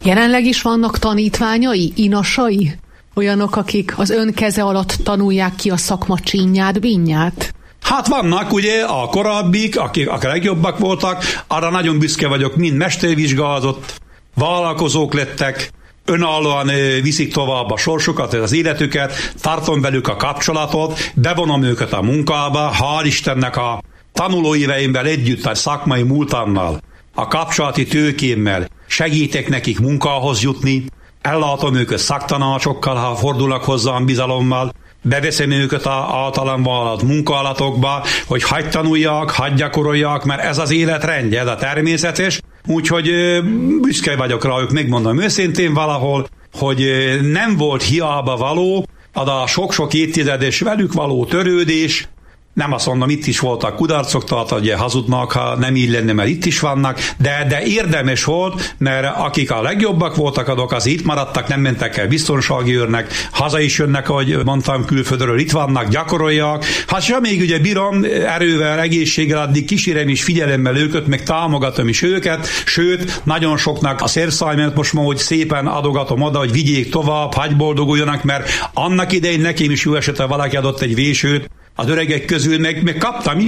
Jelenleg is vannak tanítványai, inasai? Olyanok, akik az ön keze alatt tanulják ki a szakma csínyát, bínyát? Hát vannak ugye a korábbik, akik a legjobbak voltak, arra nagyon büszke vagyok, mind mestervizsgázott, vállalkozók lettek, önállóan viszik tovább a sorsukat, az életüket, tartom velük a kapcsolatot, bevonom őket a munkába, hál' Istennek a tanulóéveimvel együtt, a szakmai múltammal, a kapcsolati tőkémmel segítek nekik munkához jutni, ellátom őket szaktanácsokkal, ha fordulnak hozzám bizalommal, beveszem őket általam vállalt munkálatokba, hogy hadd tanulják, hadd gyakorolják, mert ez az életrendje, ez a természetes, úgyhogy büszke vagyok rájuk, megmondom őszintén valahol, hogy nem volt hiába való, a sok-sok évtizedes velük való törődés. Nem azt mondom, itt is voltak kudarcok, tehát ugye hazudnak, ha nem így lenne, mert itt is vannak, de érdemes volt, mert akik a legjobbak voltak, azok az itt maradtak, nem mentek el biztonsági őrnek, haza is jönnek, ahogy mondtam, külföldről itt vannak, gyakorolják. Hát sem még ugye bírom erővel, egészséggel, addig kísérem is figyelemmel őket, meg támogatom is őket, sőt, nagyon soknak a szerszájmet most ma, hogy szépen adogatom oda, hogy vigyék tovább, hagy boldoguljanak, mert annak idején nekem is jó esete valaki adott egy vésőt, az öregek közül meg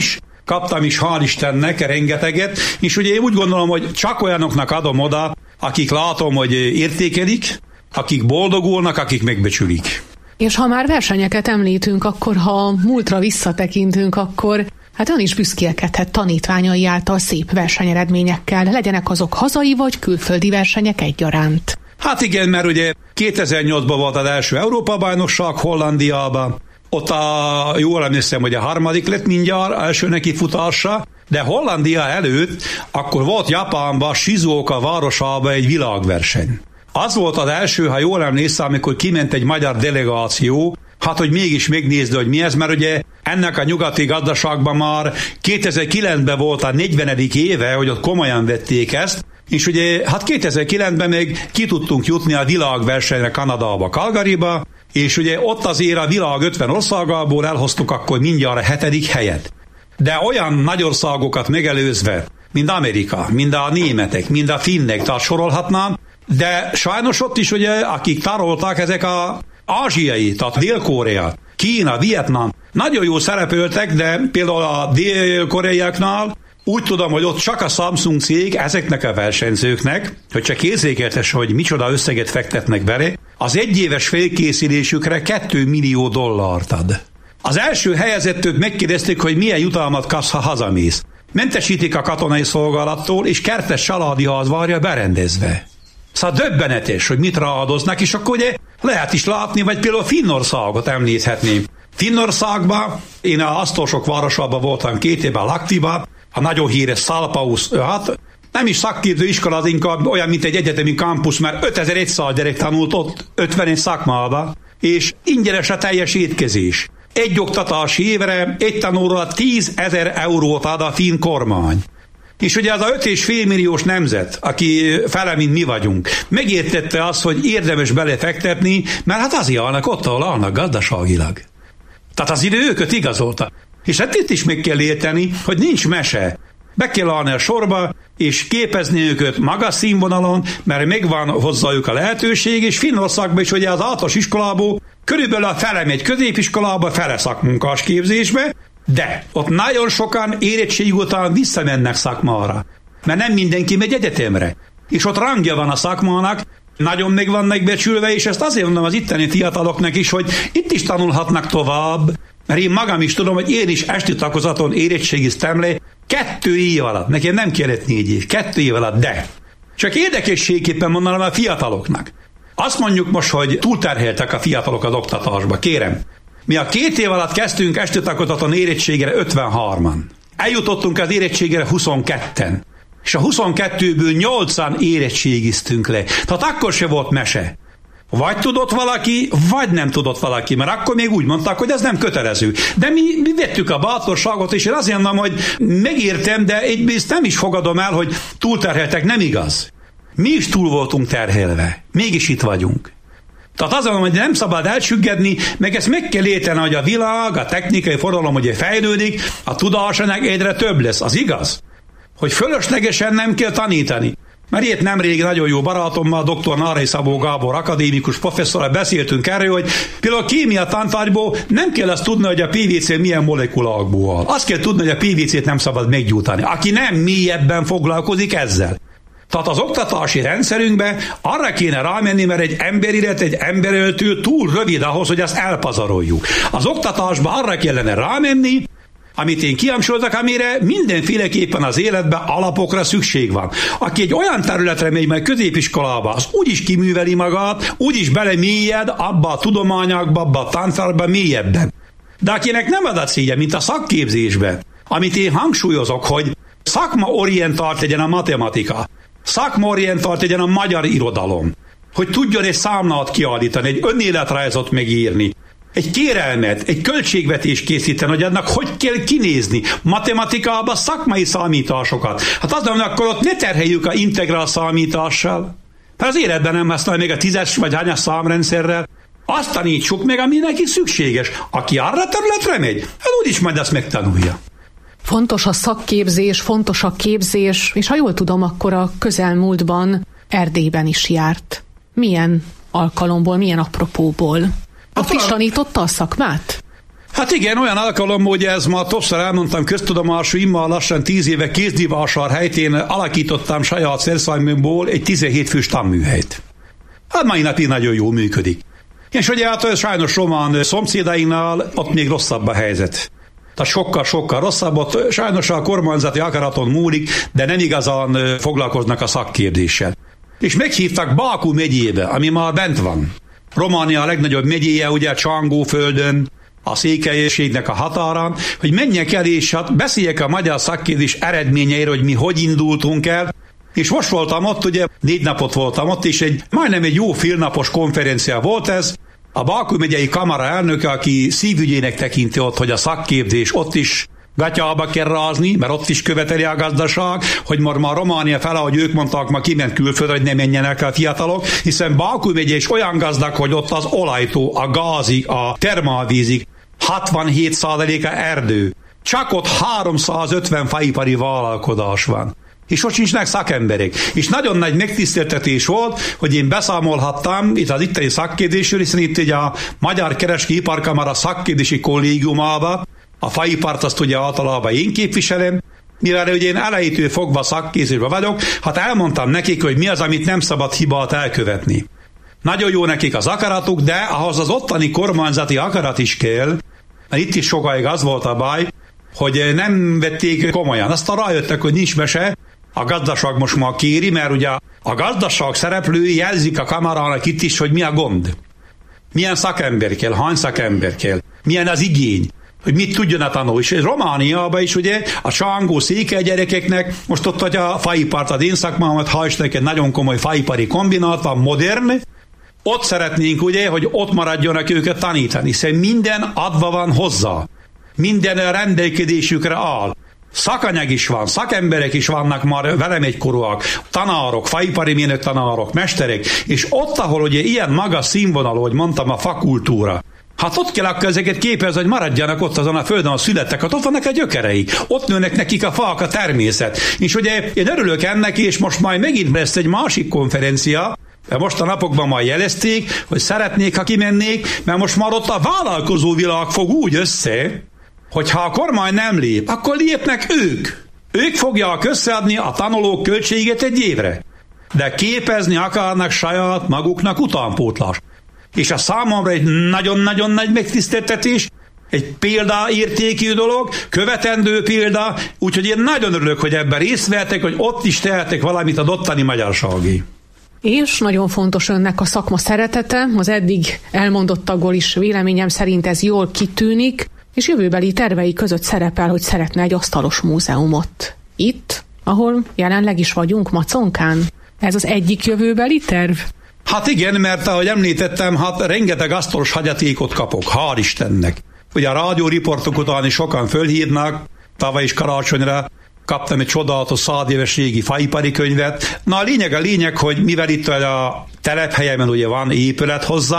kaptam is, hál' Istennek rengeteget, és ugye én úgy gondolom, hogy csak olyanoknak adom oda, akik látom, hogy értékelik, akik boldogulnak, akik megbecsülik. És ha már versenyeket említünk, akkor ha múltra visszatekintünk, akkor hát ön is büszkélkedhet tanítványai által szép versenyeredményekkel, legyenek azok hazai vagy külföldi versenyek egyaránt. Hát igen, mert ugye 2008-ban volt az első Európa-bajnokság Hollandiában, ott jól emlékszem, hogy a harmadik lett mindjárt első neki futása, de Hollandia előtt akkor volt Japánban, Shizuoka városában egy világverseny. Az volt az első, ha jól emlékszem, amikor kiment egy magyar delegáció, hát hogy mégis megnézd, hogy mi ez, mert ugye ennek a nyugati gazdaságban már 2009-ben volt a 40. éve, hogy ott komolyan vették ezt, és ugye hát 2009-ben még ki tudtunk jutni a világversenyre Kanadába, Calgaryba, és ugye ott azért a világ 50 országából elhoztuk akkor mindjárt a 7. helyet. De olyan nagy országokat megelőzve, mint Amerika, mind a németek, mind a finnek, tehát sorolhatnám, de sajnos ott is ugye, akik tárolták, ezek az ázsiai, tehát Dél-Korea, Kína, Vietnam, nagyon jó szerepeltek, de például a dél-koreaiaknál úgy tudom, hogy ott csak a Samsung cég ezeknek a versenyzőknek, hogy csak érzékeltes, hogy micsoda összeget fektetnek bele, az egyéves felkészülésükre $2 millió ad. Az első helyezettőt megkérdezték, hogy milyen jutalmat kapsz, ha hazamész. Mentesítik a katonai szolgálattól, és kertes családi ház várja berendezve. Szóval döbbenetes, hogy mit ráadoznak, és akkor ugye lehet is látni, vagy például Finnországot említhetném. Finnországban, én a Asztósok városában voltam 2 évben, Lahtiban, a nagyon híres Salpaus, hát nem is szakképző iskola, az inkább olyan, mint egy egyetemi kampusz, mert 5100 gyerek tanult ott 51 szakmában, és ingyenes a teljes étkezés. Egy oktatási évre, egy tanulóra 10 000 eurót ad a finn kormány. És ugye az a 5,5 milliós nemzet, aki fele, mint mi vagyunk, megértette azt, hogy érdemes belefektetni, mert hát azért állnak ott, ahol állnak gazdaságilag. Tehát az időket igazolta. És hát itt is meg kell érteni, hogy nincs mese. Be kell állni a sorba, és képezni őket magas színvonalon, mert megvan hozzájuk a lehetőség, és Finnországban is ugye az általános iskolából körülbelül a fele megy középiskolába, fele szakmunkás képzésbe, de ott nagyon sokan érettség után visszamennek szakmára, mert nem mindenki megy egyetemre. És ott rangja van a szakmának, nagyon meg vannak becsülve, és ezt azért mondom az itteni fiataloknak is, hogy itt is tanulhatnak tovább, mert én magam is tudom, hogy én is esti tagozaton érettségiztem le 2 év alatt. Nekem nem kellett 4 év, 2 év alatt, de csak érdekességképpen mondanám a fiataloknak. Azt mondjuk most, hogy túlterheltek a fiatalok az oktatásba. Kérem, mi a 2 év alatt kezdtünk esti tagozaton érettségére 53-an. Eljutottunk az érettségére 22-en. És a 22-ből 8-an érettségiztünk le. Tehát akkor se volt mese. Vagy tudott valaki, vagy nem tudott valaki, mert akkor még úgy mondták, hogy ez nem kötelező. De mi vettük a bátorságot, és én azt mondom, hogy megértem, de ezt nem is fogadom el, hogy túlterheltek, nem igaz. Mi is túl voltunk terhelve. Mégis itt vagyunk. Tehát azt mondom, hogy nem szabad elsüggedni, meg ezt meg kell érteni, hogy a világ, a technikai forradalom ugye fejlődik, a tudásának egyre több lesz. Az igaz? Hogy fölöslegesen nem kell tanítani. Mert itt nemrég nagyon jó barátommal, dr. Nárai Szabó Gábor akadémikus professzorral beszéltünk erről, hogy például a kémia tantárgyból nem kell azt tudni, hogy a PVC milyen molekulákból áll. Azt kell tudni, hogy a PVC-t nem szabad meggyújtani. Aki nem mélyebben foglalkozik ezzel. Tehát az oktatási rendszerünkben arra kéne rámenni, mert egy emberélet, egy emberöltő túl rövid ahhoz, hogy ezt elpazaroljuk. Az oktatásban arra kellene rámenni, amit én kihangsúlyozok, amire mindenféleképpen az életben alapokra szükség van. Aki egy olyan területre megy majd középiskolába, az úgyis kiműveli magát, úgyis belemélyed abba a tudományokba, abba a tantárgyba mélyebben. De akinek nem ad a célja, mint a szakképzésben, amit én hangsúlyozok, hogy szakmaorientált legyen a matematika, szakmaorientált legyen a magyar irodalom, hogy tudjon egy számlát kiállítani, egy önéletrajzot megírni, egy kérelmet, egy költségvetést készíteni, hogy annak hogy kell kinézni, matematikában szakmai számításokat. Hát azt mondom, akkor ott ne terheljük a integrál számítással, mert az életben nem használja még a 10-es vagy hányas számrendszerrel. Azt tanítsuk meg, ami neki szükséges. Aki arra területre megy, hát úgyis majd ezt megtanulja. Fontos a szakképzés, fontos a képzés, és ha jól tudom, akkor a közelmúltban Erdélyben is járt. Milyen alkalomból, milyen apropóból? Ott is tanította a szakmát? Hát igen, olyan alkalom, hogy ez ma többször elmondtam köztudomású, immal lassan 10 éve Kézdivásárhelytén alakítottam saját szerszámomból egy 17 fős tanműhelyt. Hát mai napig nagyon jól működik. És ugye hát sajnos román szomszédainknál ott még rosszabb a helyzet. Tehát sokkal-sokkal rosszabb, ott sajnos a kormányzati akaraton múlik, de nem igazán foglalkoznak a szakképzéssel. És meghívtak Báku megyébe, ami már bent van. Románia a legnagyobb megyéje, ugye Csangóföldön, a székelységnek a határán, hogy menjek el, és hát beszéljek a magyar szakképzés eredményeiről, hogy mi hogy indultunk el, és most voltam ott, ugye 4 napot voltam ott, és majdnem egy jó félnapos konferencia volt ez. A Báku megyei kamara elnöke, aki szívügyének tekinti ott, hogy a szakképzés ott is gatyába kell rázni, mert ott is követeli a gazdaság, hogy már Románia fele, hogy ők mondták, ma kiment külföldre, hogy ne menjenek a fiatalok, hiszen Báku megye is olyan gazdag, hogy ott az olajtó, a gázig, a termálvízig 67%-a erdő. Csak ott 350 faipari vállalkozás van. És ott nincsenek szakemberek. És nagyon nagy megtiszteltetés volt, hogy én beszámolhattam itt az itteni szakképzésről, hiszen itt ugye a Magyar Kereskedelmi Iparkamara szakképzési kollégiumába, a faipart azt ugye általában én képviselem, mivel ugye én elejétől fogva szakképzésben vagyok, hát elmondtam nekik, hogy mi az, amit nem szabad hibát elkövetni. Nagyon jó nekik az akaratuk, de ahhoz az ottani kormányzati akarat is kell, mert itt is sokáig az volt a baj, hogy nem vették komolyan. Aztán rájöttek, hogy nincs mese, a gazdaság most már kéri, mert ugye a gazdaság szereplői jelzik a kamarának itt is, hogy mi a gond. Milyen szakember kell, hány szakember kell, milyen az igény, hogy mit tudjon tanulni. És Romániában is ugye a Csangó székely gyerekeknek, most ott, hogy a faipart, az én szakmámat, ha is neked nagyon komoly faipari kombinát van, modern, ott szeretnénk ugye, hogy ott maradjanak őket tanítani, hiszen minden adva van hozzá. Minden rendelkezésükre áll. Szakanyag is van, szakemberek is vannak már velem egykorúak, tanárok, faipari mérnök tanárok, mesterek, és ott, ahol ugye ilyen magas színvonalú, hogy mondtam, a fakultúra, hát ott kell akkor ezeket képezni, hogy maradjanak ott azon a földön, ahol születtek, hát ott vannak a gyökereik, ott nőnek nekik a fák, a természet. És ugye én örülök ennek, és most majd megint lesz egy másik konferencia, most a napokban majd jelezték, hogy szeretnék, ha kimennék, mert most már ott a vállalkozó világ fog úgy össze, hogy ha a kormány nem lép, akkor lépnek ők. Ők fogják összeadni a tanulók költséget egy évre. De képezni akarnak saját maguknak utánpótlást. És a számomra egy nagyon-nagyon nagy megtiszteltetés, egy példaértékű dolog, követendő példa, úgyhogy én nagyon örülök, hogy ebben részt vettek, hogy ott is tehetek valamit a ottani magyarsági. És nagyon fontos önnek a szakma szeretete, az eddig elmondottakból is véleményem szerint ez jól kitűnik, és jövőbeli tervei között szerepel, hogy szeretne egy asztalos múzeumot. Itt, ahol jelenleg is vagyunk, Maconkán. Ez az egyik jövőbeli terv? Hát igen, mert ahogy említettem, hát rengeteg asztalos hagyatékot kapok, hál' Istennek. Ugye a rádióriportok után is sokan fölhívnak, tavaly is karácsonyra kaptam egy csodálatos 100 éves régi faipari könyvet. Na a lényeg, hogy mivel itt a telephelyemen ugye van épület hozzá,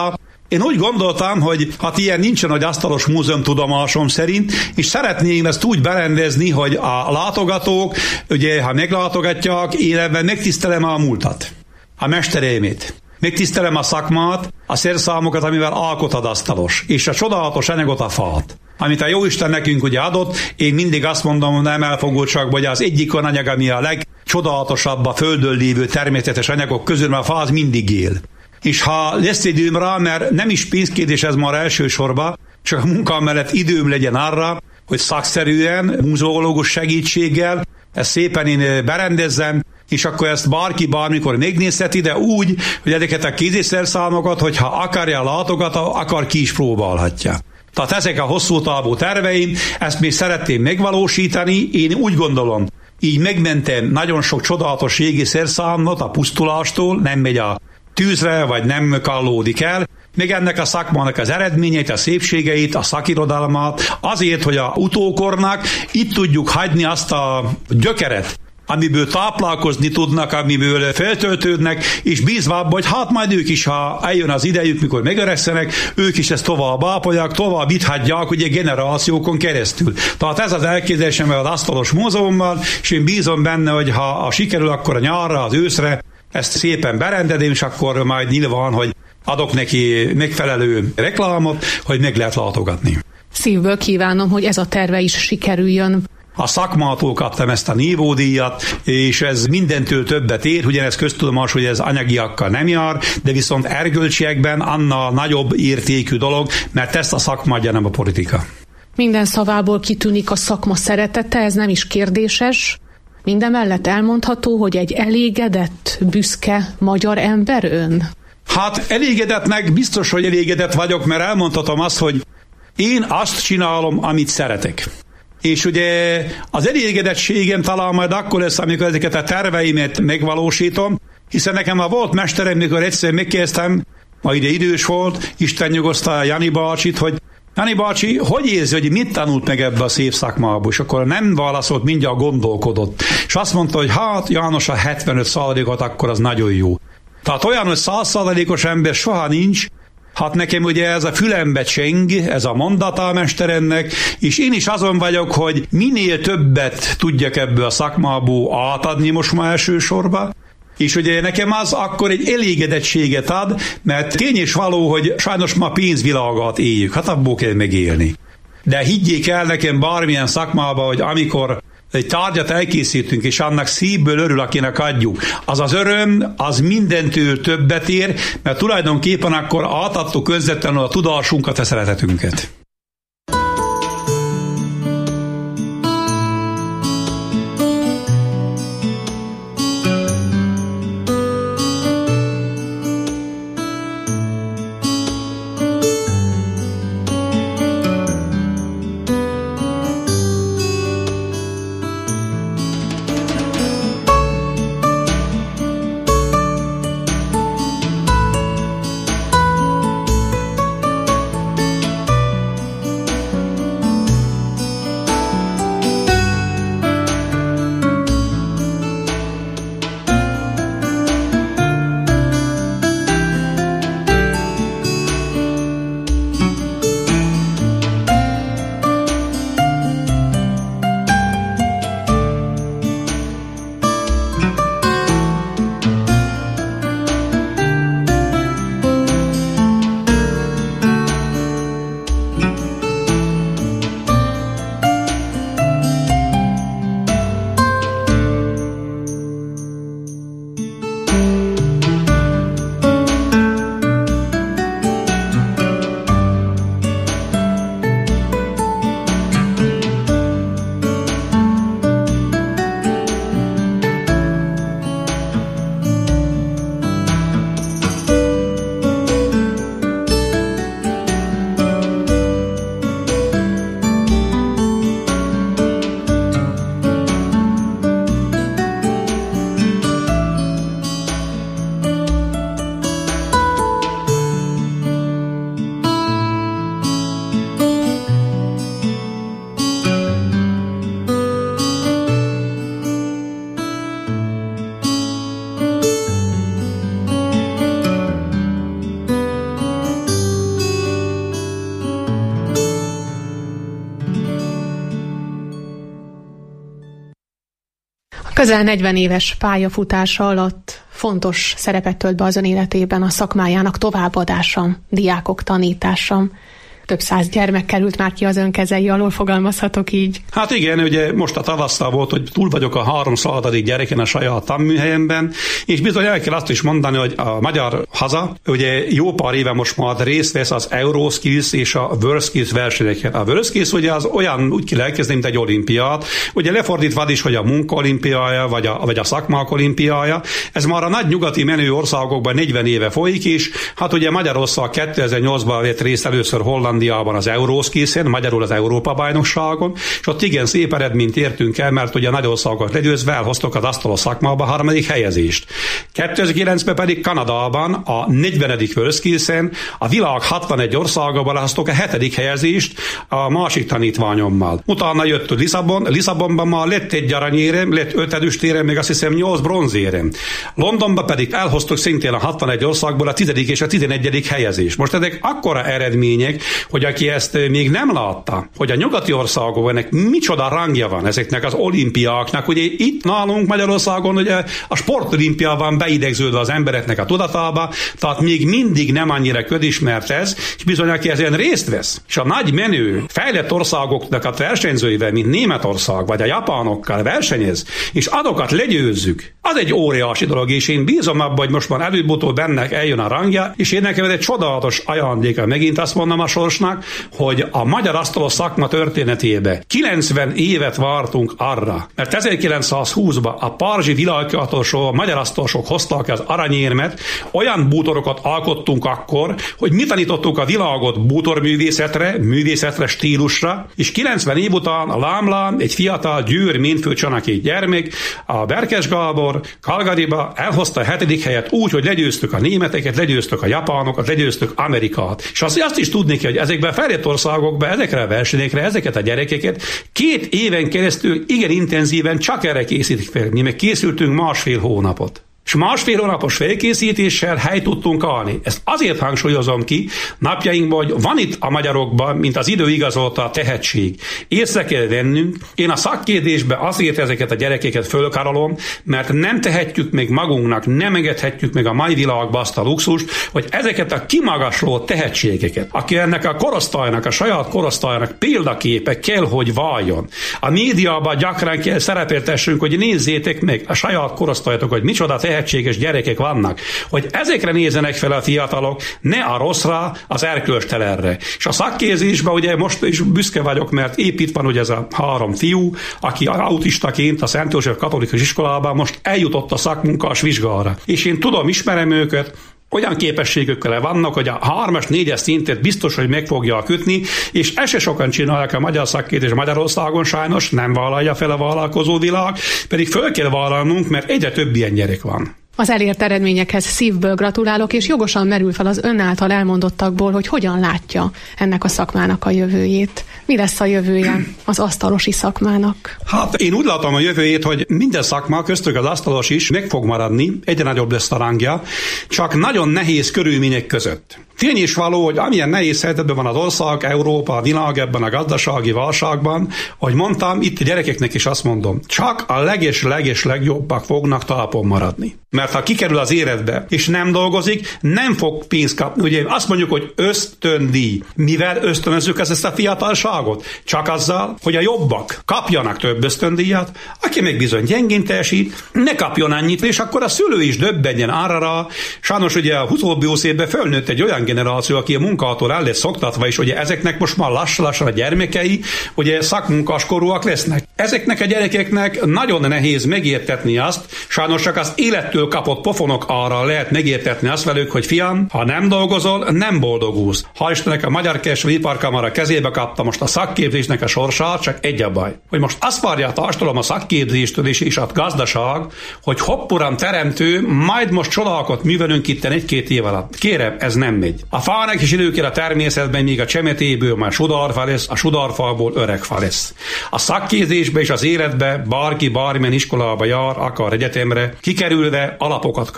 Én úgy gondoltam, hogy hát ilyen nincsen, hogy asztalos múzeum tudomásom szerint, és szeretném ezt úgy berendezni, hogy a látogatók, ugye, ha meglátogatják, én ebben megtisztelem a múltat, a mestereimét. Megtisztelem a szakmát, a szerszámokat, amivel alkotad asztalos, és a csodálatos anyagot, a fát, amit a Jóisten nekünk ugye adott. Én mindig azt mondom, nem elfogultságban, hogy az egyik olyan anyag, ami a legcsodálatosabb a földön lévő természetes anyagok közül, mert a fa az mindig él. És ha lesz időm rá, mert nem is pénzkérdés ez már elsősorban, csak a munkám mellett időm legyen arra, hogy szakszerűen, muzeológus segítséggel ezt szépen én berendezzem, és akkor ezt bárki bármikor megnézheti, de úgy, hogy ezeket a kéziszerszámokat, hogyha akarja látogató, akar ki is próbálhatja. Tehát ezek a hosszú távú terveim, ezt még szeretném megvalósítani, én úgy gondolom, így megmentem nagyon sok csodálatos régi szerszámot a pusztulástól, nem megy a tűzre, vagy nem kallódik el, még ennek a szakmának az eredményeit, a szépségeit, a szakirodalmat, azért, hogy a utókornak itt tudjuk hagyni azt a gyökeret, amiből táplálkozni tudnak, amiből feltöltődnek, és bízva abban, hogy hát majd ők is, ha eljön az idejük, mikor megöregszenek, ők is ezt tovább ápolják, tovább itt hagyják, ugye generációkon keresztül. Tehát ez az elképzelésem az asztalos múzeummal, és én bízom benne, hogy ha sikerül, akkor a nyárra, az őszre ezt szépen berendezem, és akkor majd nyilván, hogy adok neki megfelelő reklámot, hogy meg lehet látogatni. Szívből kívánom, hogy ez a terve is sikerüljön. A szakmától kaptam ezt a nívódíjat, és ez mindentől többet ér, ugyanez köztudomás, hogy ez anyagiakkal nem jár, de viszont erkölcsiekben annál nagyobb értékű dolog, mert ezt a szakma adja, nem a politika. Minden szavából kitűnik a szakma szeretete, ez nem is kérdéses. Mindemellett elmondható, hogy egy elégedett, büszke magyar ember ön? Hát elégedetnek biztos, hogy elégedett vagyok, mert elmondhatom azt, hogy én azt csinálom, amit szeretek. És ugye az elégedettségem talán majd akkor lesz, amikor ezeket a terveimet megvalósítom, hiszen nekem a volt mesterem, mikor egyszer megkérdeztem, ma ide idős volt, Isten nyugosztalja Jani bácsit, hogy Jani bácsi, hogy érzi, hogy mit tanult meg ebbe a szép szakmából? És akkor nem válaszolt, mindjárt gondolkodott. És azt mondta, hogy hát János, a 75%-ot akkor az nagyon jó. Tehát olyan, hogy 100%-os ember soha nincs. Hát nekem ugye ez a fülembe cseng, ez a mondata a mesteremnek, és én is azon vagyok, hogy minél többet tudjak ebből a szakmából átadni most már elsősorban, és ugye nekem az akkor egy elégedettséget ad, mert tény és való, hogy sajnos ma pénzvilágát éljük, hát abból kell megélni. De higgyék el nekem bármilyen szakmában, hogy amikor egy tárgyat elkészítünk, és annak szívből örül, akinek adjuk, az az öröm, az mindentől többet ér, mert tulajdonképpen akkor átadtuk közvetlenül a tudásunkat, a szeretetünket. Közel 40 éves pályafutása alatt fontos szerepet tölt be az ön életében a szakmájának továbbadása, diákok tanítása. Több száz gyermek került már ki az ön kezei alól, fogalmazhatok így. Hát igen, ugye most a tavasszal volt, hogy túl vagyok a 300. gyereken a saját tanműhelyemben, és bizony el kell azt is mondani, hogy a magyar haza, ugye jó pár éve most már részt vesz az Euroskills és a WorldSkills versenyeken. A WorldSkills ugye az olyan, úgy kell elkezdeni, mint egy olimpiát, ugye lefordítva is, hogy a munkaolimpiája, vagy a szakmák olimpiája. Ez már a nagy nyugati menő országokban 40 éve folyik, és hát ugye Magyarország 2008-ban vett részt először Hollandiában az Euroskills-en, magyarul az Európa-bajnokságon, és ott igen szép eredményt értünk el, mert ugye a nagy országokat legyőzve elhoztok az asztalos szakmába 3. helyezést. 2009-ben pedig Kanadában a 40. WorldSkills-en a világ 61 országában elhoztok a 7. helyezést a másik tanítványommal. Utána jött Lisszabonban már lett egy aranyérem, lett 5 ezüstérem, még azt hiszem 8 bronzérem. Londonban pedig elhoztok szintén a 61 országból a 10. és a 11. helyezést. Most ezek akkora eredmények, hogy aki ezt még nem látta, hogy a nyugati országokban ennek micsoda rangja van ezeknek az olimpiáknak, ugye itt nálunk Magyarországon ugye a sportolimpia van beidegződve az embereknek a tudatába, tehát még mindig nem annyira közismert ez, és bizony aki ezen részt vesz, és a nagy menő fejlett országoknak a versenyzőivel, mint Németország vagy a japánokkal versenyez, és azokat legyőzzük, az egy óriási dolog, és én bízom abban, hogy most már előbb-utóbb ennek eljön a rangja, és én nekem ez egy csodálatos ajándéka, megint azt mondom a sorsnak, hogy a magyar asztalos szakma történetébe 90 évet vártunk arra, mert 1920-ban a párizsi világkiállítón a magyar asztalosok hozták az aranyérmet, olyan bútorokat alkottunk akkor, hogy mi tanítottuk a világot bútorművészetre, stílusra, és 90 év után a lámlám egy fiatal Győr Ménfőcsanaki gyermek, a Berkes Gábor Calgaryba elhozta a 7. helyet úgy, hogy legyőztük a németeket, legyőztük a japánokat, legyőztük Amerikát. És azt is tudni kell, hogy ezekben a fejlett országokban, ezekre a versenyekre, ezeket a gyerekeket 2 éven keresztül igen intenzíven csak erre készítik fel. Mi meg készültünk 1,5 hónapot. És 1,5 hónapos felkészítéssel helyt tudtunk állni. Ezt azért hangsúlyozom ki napjainkban, hogy van itt a magyarokban, mint az idő igazolta a tehetség. Észre kell vennünk. Én a szakképzésben azért ezeket a gyerekeket fölkarolom, mert nem tehetjük meg magunknak, nem engedhetjük meg a mai világba azt a luxust, hogy ezeket a kimagasló tehetségeket, aki ennek a korosztálynak, a saját korosztálynak példaképe kell, hogy váljon. A médiában gyakran kell szerepeltessünk, hogy nézzétek meg a saját korosztályatok, hogy micsoda tehetséges gyerekek vannak, hogy ezekre nézzenek fel a fiatalok, ne a rosszra, az erkölcstelenre. És a szakképzésben ugye most is büszke vagyok, mert épp itt van ugye ez a 3 fiú, aki autistaként a Szent József Katolikus Iskolában most eljutott a szakmunkás vizsgára. És én tudom, ismerem őket, olyan képességekkel vannak, hogy a 3-as, 4-es szintet biztos, hogy meg fogja kötni, és ezt se sokan csinálják a magyar szakképzés Magyarországon, sajnos nem vállalja fel a vállalkozó világ, pedig föl kell vállalnunk, mert egyre több ilyen gyerek van. Az elért eredményekhez szívből gratulálok, és jogosan merül fel az ön által elmondottakból, hogy hogyan látja ennek a szakmának a jövőjét. Mi lesz a jövője az asztalosi szakmának? Hát én úgy látom a jövőjét, hogy minden szakma, köztük az asztalos is meg fog maradni, egyre nagyobb lesz a rangja, csak nagyon nehéz körülmények között. Tény is való, hogy amilyen nehéz helyzetben van az ország, Európa, a világ ebben a gazdasági válságban, ahogy mondtam, itt a gyerekeknek is azt mondom, csak a leges legjobbak fognak talpon maradni. Mert ha kikerül az életbe, és nem dolgozik, nem fog pénzt kapni. Ugye azt mondjuk, hogy ösztöndíj. Mivel ösztönözzük ezt a fiatalságot? Csak azzal, hogy a jobbak kapjanak több ösztöndíjat, aki meg bizony gyengén teljesít, ne kapjon annyit, és akkor a szülő is döbbenjen arra. Sajnos ugye a utóbbi évben fölnőtt egy olyan generáció, aki a munkától el lesz szoktatva, és ugye ezeknek most már lassan a gyermekei ugye szakmunkáskorúak lesznek. Ezeknek a gyerekeknek nagyon nehéz megértetni azt, sajnos csak az élettől kapott pofonok arra lehet megértetni azt velük, hogy fiam, ha nem dolgozol, nem boldogulsz. Ha Istennek a Magyar Kereskedelmi Iparkamara kezébe kapta most a szakképzésnek a sorsát, csak egy a baj. Hogy most azt várja a társadalom a szakképzéstől és a gazdaság, hogy hoppuram teremtő, majd most csodálatot művelünk itt 1-2 év alatt. Kérem, ez nem megy. A fának is idő kell a természetben, míg a csemetéből már sudárfa lesz, a sudárfából öregfa lesz. A szakképzésbe és az életbe bárki bármilyen iskolába jár, akar egyetemre, kikerülve alapokat kap.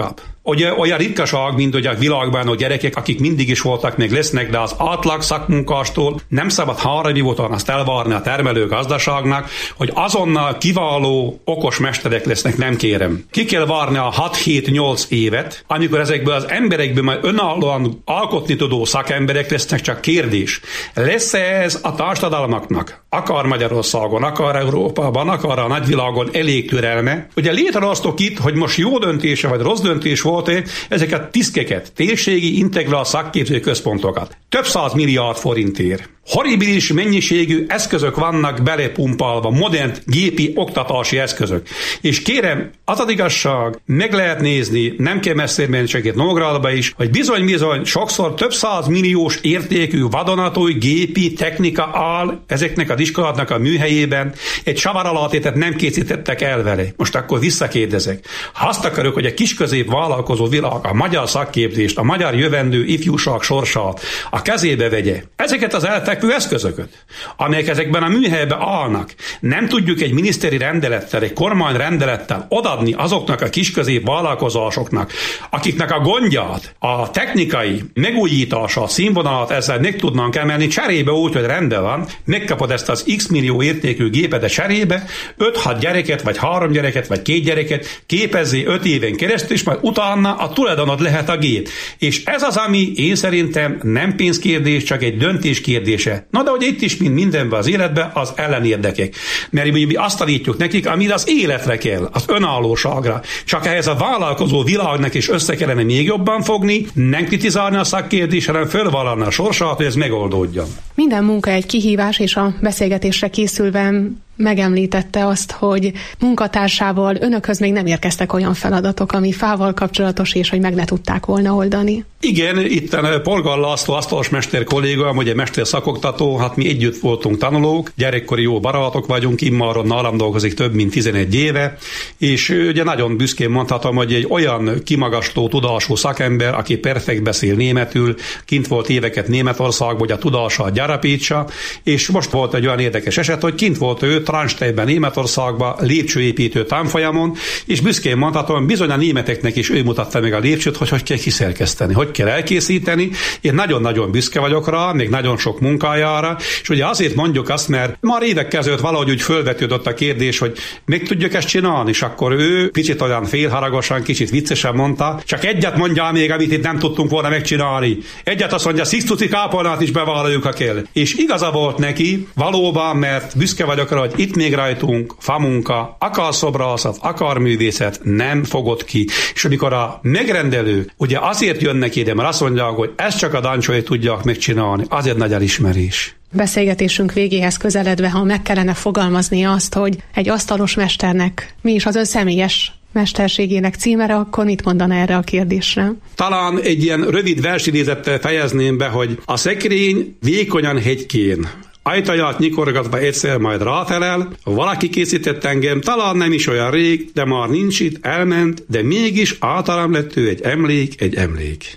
Ugye olyan ritkaság, mint ugye a világban a gyerekek, akik mindig is voltak, még lesznek, de az átlag szakmunkástól nem szabad harmadivóton azt elvárni a termelő gazdaságnak, hogy azonnal kiváló, okos mesterek lesznek, nem kérem. Ki kell várni a 6-7-8 évet, amikor ezekből az emberekből majd önállóan alkotni tudó szakemberek lesznek, csak kérdés. Lesz ez a társadalmaknak, akár Magyarországon, akár Európában, akár a nagyvilágon elég türelme? Ugye létrehoztok itt, hogy most jó döntése vagy rossz döntés volt-e ezeket tiszkeket, térségi integrál szakképző központokat. Több 100 milliárd forintért. Horribilis mennyiségű eszközök vannak belepumpálva, modern gépi oktatási eszközök. És kérem, az az igazság, meg lehet nézni, nem kell messzire menni, csak itt Nógrádba is, hogy bizony sokszor több 100 milliós értékű vadonatúj gépi technika áll ezeknek az iskoláknak a műhelyében, egy savar alatt nem készítettek el vele. Most akkor visszakérdezek. Ha azt akarok, hogy a kisközép vállalkozó világ a magyar szakképzést, a magyar jövendő ifjúság sorsát a kezébe vegye, ezeket az elfekvő eszközöket, amelyek ezekben a műhelyben állnak, nem tudjuk egy miniszteri rendelettel, egy kormány rendelettel odadni azoknak a kisközép vállalkozásoknak, akiknek a gondját, a technikai megújítása, a színvonalat ezzel meg tudnánk emelni, cserébe úgy, hogy rendben van, megkapod ezt az x millió értékű gépet a cserébe, 5-6 gyereket, vagy 3 gyereket, vagy 2 gyereket képezzé 5 éven keresztül, és majd utána a tulajdonod lehet a gép. És ez az, ami én szerintem nem pénzkérdés, csak egy döntés kérdése. Na de hogy itt is, mint mindenben az életben, az ellenérdekek. Mert mi azt tanítjuk nekik, amire az életre kell, az önállóságra. Csak ehhez a vállalkozó világnak is össze kellene még jobban fogni, nem kritizálni a szakkérdést, hanem fölvállalni a sorsát, hogy ez megoldódjon. Minden munka egy kihívás, és a beszélgetésre készülve megemlítette azt, hogy munkatársával önökhöz még nem érkeztek olyan feladatok, ami fával kapcsolatos, és hogy meg ne tudták volna oldani. Igen, itt Polgár László asztalosmester kollégám, ugye mester szakoktató, hát mi együtt voltunk tanulók, gyerekkori jó barátok vagyunk, immáron nálam dolgozik több mint 11 éve, és ugye nagyon büszkén mondhatom, hogy egy olyan kimagasló tudású szakember, aki perfekt beszél németül, kint volt éveket Németországban, hogy a tudását gyarapítsa, és most volt egy olyan érdekes eset, hogy kint volt ő Traunsteinben, Németországban lépcsőépítő tanfolyamon, és büszkén mondhatom, bizony a németeknek is ő mutatta meg a lépcsőt, hogy kell kiszerkeszteni, hogy kell elkészíteni. Én nagyon-nagyon büszke vagyok rá, még nagyon sok munkájára, és ugye azért mondjuk azt, mert már évekkel ezelőtt valahogy úgy fölvetődött a kérdés, hogy meg tudjuk ezt csinálni, és akkor ő kicsit olyan félharagosan, kicsit viccesen mondta, csak egyet mondja még, amit itt nem tudtunk volna megcsinálni. Egyet azt mondja, 6 tuci kápolnát is bevállaljuk, ha kell. És igaza volt neki, valóban, mert büszke vagyok rá, hogy itt még rajtunk famunka, akár szobrászat, akár művészet nem fogott ki. És amikor a megrendelő ugye azért jönnek ide, mert azt mondják, hogy ezt csak a dancsói tudják megcsinálni, azért nagy elismerés. Beszélgetésünk végéhez közeledve, ha meg kellene fogalmazni azt, hogy egy asztalos mesternek mi is az ön személyes mesterségének címere, akkor mit mondaná erre a kérdésre? Talán egy ilyen rövid versidézettel fejezném be, hogy a szekrény vékonyan hegykén, ajtaját nyikorgatva egyszer majd ráfelel, valaki készített engem, talán nem is olyan rég, de már nincs itt, elment, de mégis általam lett ő egy emlék.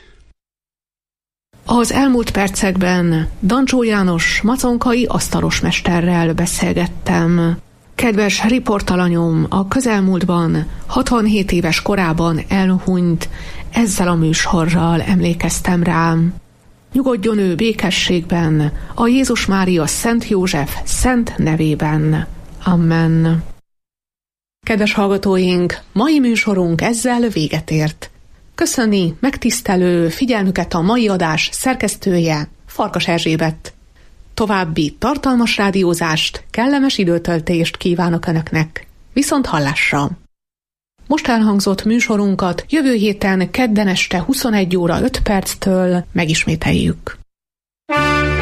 Az elmúlt percekben Dancsó János maconkai asztalosmesterrel beszélgettem. Kedves riportalanyom, a közelmúltban, 67 éves korában elhunyt, ezzel a műsorral emlékeztem rám. Nyugodjon ő békességben, a Jézus Mária Szent József szent nevében. Amen. Kedves hallgatóink, mai műsorunk ezzel véget ért. Köszöni megtisztelő figyelmüket a mai adás szerkesztője, Farkas Erzsébet. További tartalmas rádiózást, kellemes időtöltést kívánok Önöknek. Viszont hallásra! Most elhangzott műsorunkat jövő héten kedden este 21 óra 5 perctől megismételjük.